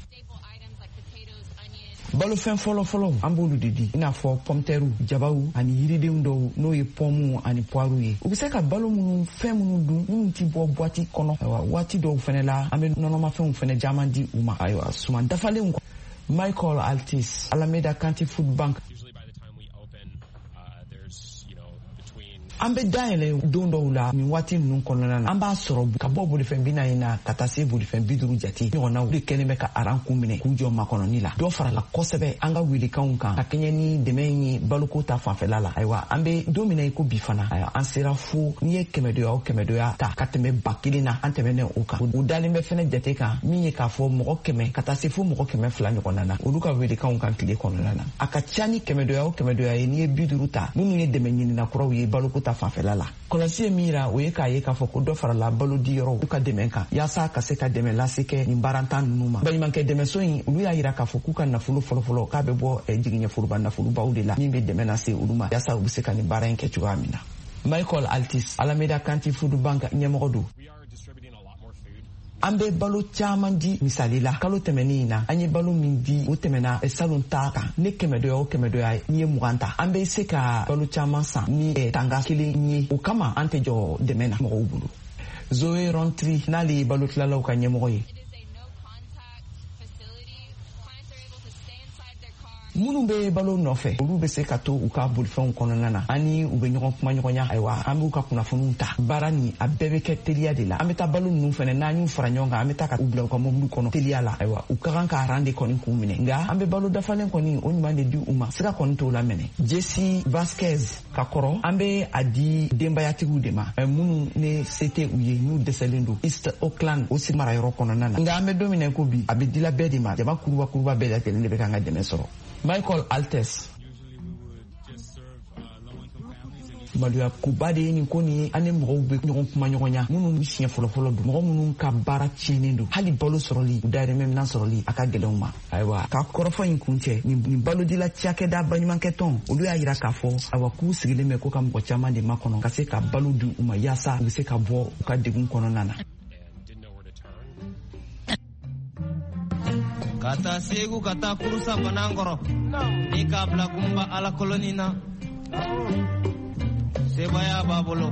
Balofɛn fɔlɔ-fɔlɔ an b'olu de di i n'a fɔ pomtɛriw jabaw ani yiridenw dɔw n'o ye pɔmu ani poirew ye u bɛ se ka balo minnu fɛn minnu dun minnu ti bɔ boîte kɔnɔ ayiwa waati dɔw fɛnɛ la an bɛ nɔnɔmafɛnw fɛnɛ caman di u ma ayiwa suman dafalenw. Michael Altis, Alameda County Food Bank. An bɛ dayɛlɛ don dɔw la nin waati ninnu kɔnɔna na an b'a sɔrɔ ka bɔ bolifɛn bi naani na ka taa se bolifɛn bi duuru jate ɲɔgɔnna o de kɛlen bɛ ka aran kun minɛ k'u jɔ makɔnɔni la dɔ farala kosɛbɛ an ka welekanw kan ka kɛɲɛ ni dɛmɛ in ye baloko ta fanfɛla la ayiwa an bɛ don min na i ko bi fana ayiwa an sera fo n'i ye kɛmɛdoya o kɛmɛdoya ta ka tɛmɛ ba kelen na an tɛmɛnen o kan o dalen bɛ fɛnɛ jate kan min ye k'a fɔ mɔgɔ kɛmɛ ka taa se fo mɔgɔ kɛmɛ fila ɲɔgɔnna na olu ka welekanw kan tile kɔnɔna na a ka ca ni kɛmɛdoya o kɛmɛdoya ye n'i ye bi duuru ta minnu ye dɛmɛ ɲinina kuraw ye baloko ta fanfɛla la kɔlɔsi ye min yira o ye k'a ye k'a fɔ ko dɔ farala balo di yɔrɔ u ka dɛmɛ kan yaasa ka se ka dɛmɛ lase kɛ nin baarantan ninnu ma baɲumankɛ dɛmɛso in olu y'a yira k'a fɔ k'u ka nafolo fɔlɔfɔlɔ k'a bɛ bɔ jigiɲɛforoba nafolobaw de la min bɛ dɛmɛ lase olu ma yaasa u bɛ se ka nin baara in kɛ cogoya min na. Michael Altis Alameda County Food Bank ɲɛmɔgɔ don. An bɛ balo caman di misali la kalo tɛmɛnen in na an ye balo min di o tɛmɛna salon ta kan ne kɛmɛdoya o kɛmɛdoya n'i ye mugan ta an bɛ se ka balo caman san ni tanga kelen ye o kama an tɛ jɔ dɛmɛ na mɔgɔw bolo. Zoe Rontri n'ale ye balo tilalaw ka ɲɛmɔgɔ ye. minnu bɛ balo nɔfɛ olu bɛ se ka to u ka bolifɛnw kɔnɔna na ani u bɛ ɲɔgɔn kuma ɲɔgɔnya ayiwa an b'u ka kunnafoniw ta baara nin a bɛɛ bɛ kɛ teliya de la an bɛ taa balo ninnu fɛnɛ n'an y'u fara ɲɔgɔn kan an bɛ taa ka u bila u ka mobili kɔnɔ teliya la ayiwa u ka kan ka ran de kɔni k'u minɛ nka an bɛ balo dafalen kɔni o ɲuman de di u ma sira kɔni t'o la minɛ. Jesse Vasquez ka kɔrɔ an bɛ a di denbayatigiw de ma minnu ne se tɛ u ye n'u dɛsɛlen don East Oakland o si marayɔrɔ kɔnɔna na nka an bɛ don min na ko bi a bɛ dila bɛɛ de ma jama kuruba kuruba bɛɛ lajɛlen de bɛ kan ka dɛmɛ sɔrɔ. Michael Altes maloya kuba de ye nin ko nin ye an ni mɔgɔw bɛ ɲɔgɔn kuma ɲɔgɔnya minnu siɲɛ fɔlɔfɔlɔ don mɔgɔ minnu ka baara tiɲɛnen don hali balo sɔrɔli u dayirimɛ minan sɔrɔli a ka gɛlɛn u ma ayiwa ka kɔrɔfɔ in kun cɛ nin balodila cakɛda baɲumankɛ tɔn olu y'a yira k'a fɔ ayiwa k'u sigilen bɛ ko ka mɔgɔ caman de makɔnɔ ka se ka balo di u ma yaasa u bɛ se ka bɔ u ka degun kɔnɔna na. Kata segu kata kurusa banangoro ni kabla kumba ala kolonina sebaya babolo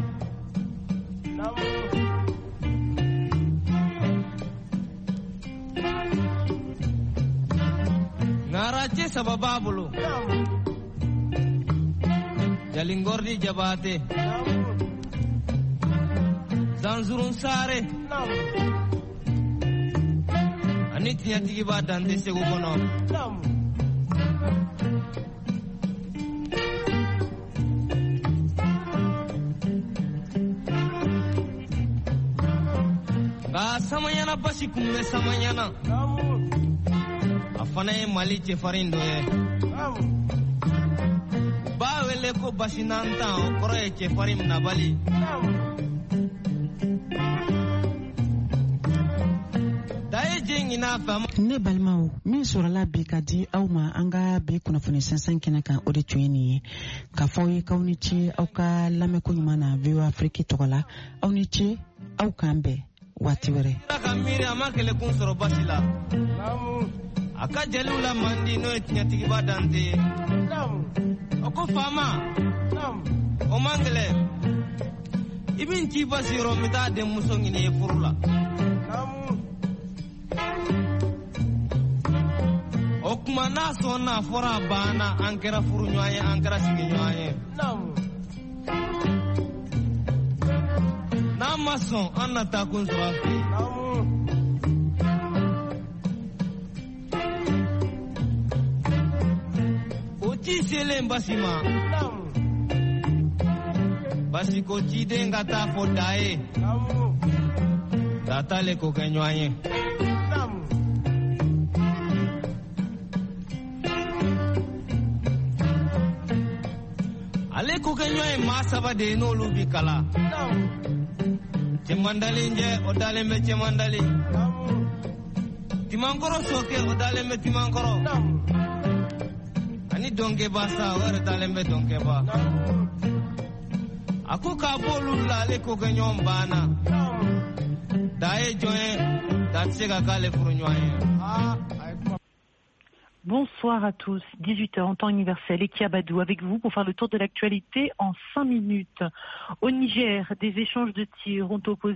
ngarace sabababolo jalingordi jabate zanzurun sare ani tiɲɛ tigi b'a dan tɛ segu kɔnɔ nka samanyana basi kun bɛ samanyana a fana ye mali cɛfarin dɔ ye u b'a wele ko basi nantan o kɔrɔ ye cɛfarin nabali ne balimaw min sɔrɔla bi ka di aw ma an ka bi kunnafoni sɛnsɛn kɛnɛ kan o de tun ye nin ye k'a fɔ aw ye k'aw ni ce aw ka lamɛnko ɲuman na V O A Afrique tɔgɔ la aw ni ce aw k'an bɛn waati wɛrɛ. ka miiri a ma kɛlɛ kun sɔrɔ basi la. a ka jeliw la mandi n'o ye tiɲɛtigiba dante ye. o ko faama o man gɛlɛ i bɛ n ci basi yɔrɔ n bɛ taa denmuso ɲini ye furu la. o kuma n'a sɔn n'a fɔra a banna an kɛra furu ɲɔgɔn ye an kɛra sigi ɲɔgɔn ye. n'a ma sɔn an na taa kun sɔrɔ a fɛ yen. o ci selen basi ma basi ko ciden ka taa fɔ da ye da t'ale ko kɛ ɲɔgɔn ye. ale ko kɛ ɲɔgɔn ye maa saba de ye n'olu bi kala. cɛmandali jɛ o dalen bɛ cɛmandali. timankɔrɔ sɔkɛ o dalen bɛ timankɔrɔ. ani dɔnkɛba sa o yɛrɛ dalen bɛ dɔnkɛba. a ko k'a b'olu la ale ko kɛ ɲɔgɔn banna. da ye jɔn ye da tɛ se ka k'ale furu ɲɔgɔn ye. Bonsoir à tous, dix-huit heures en temps universel, Ekia Badou avec vous pour faire le tour de l'actualité en cinq minutes. Au Niger, des échanges de tirs ont opposé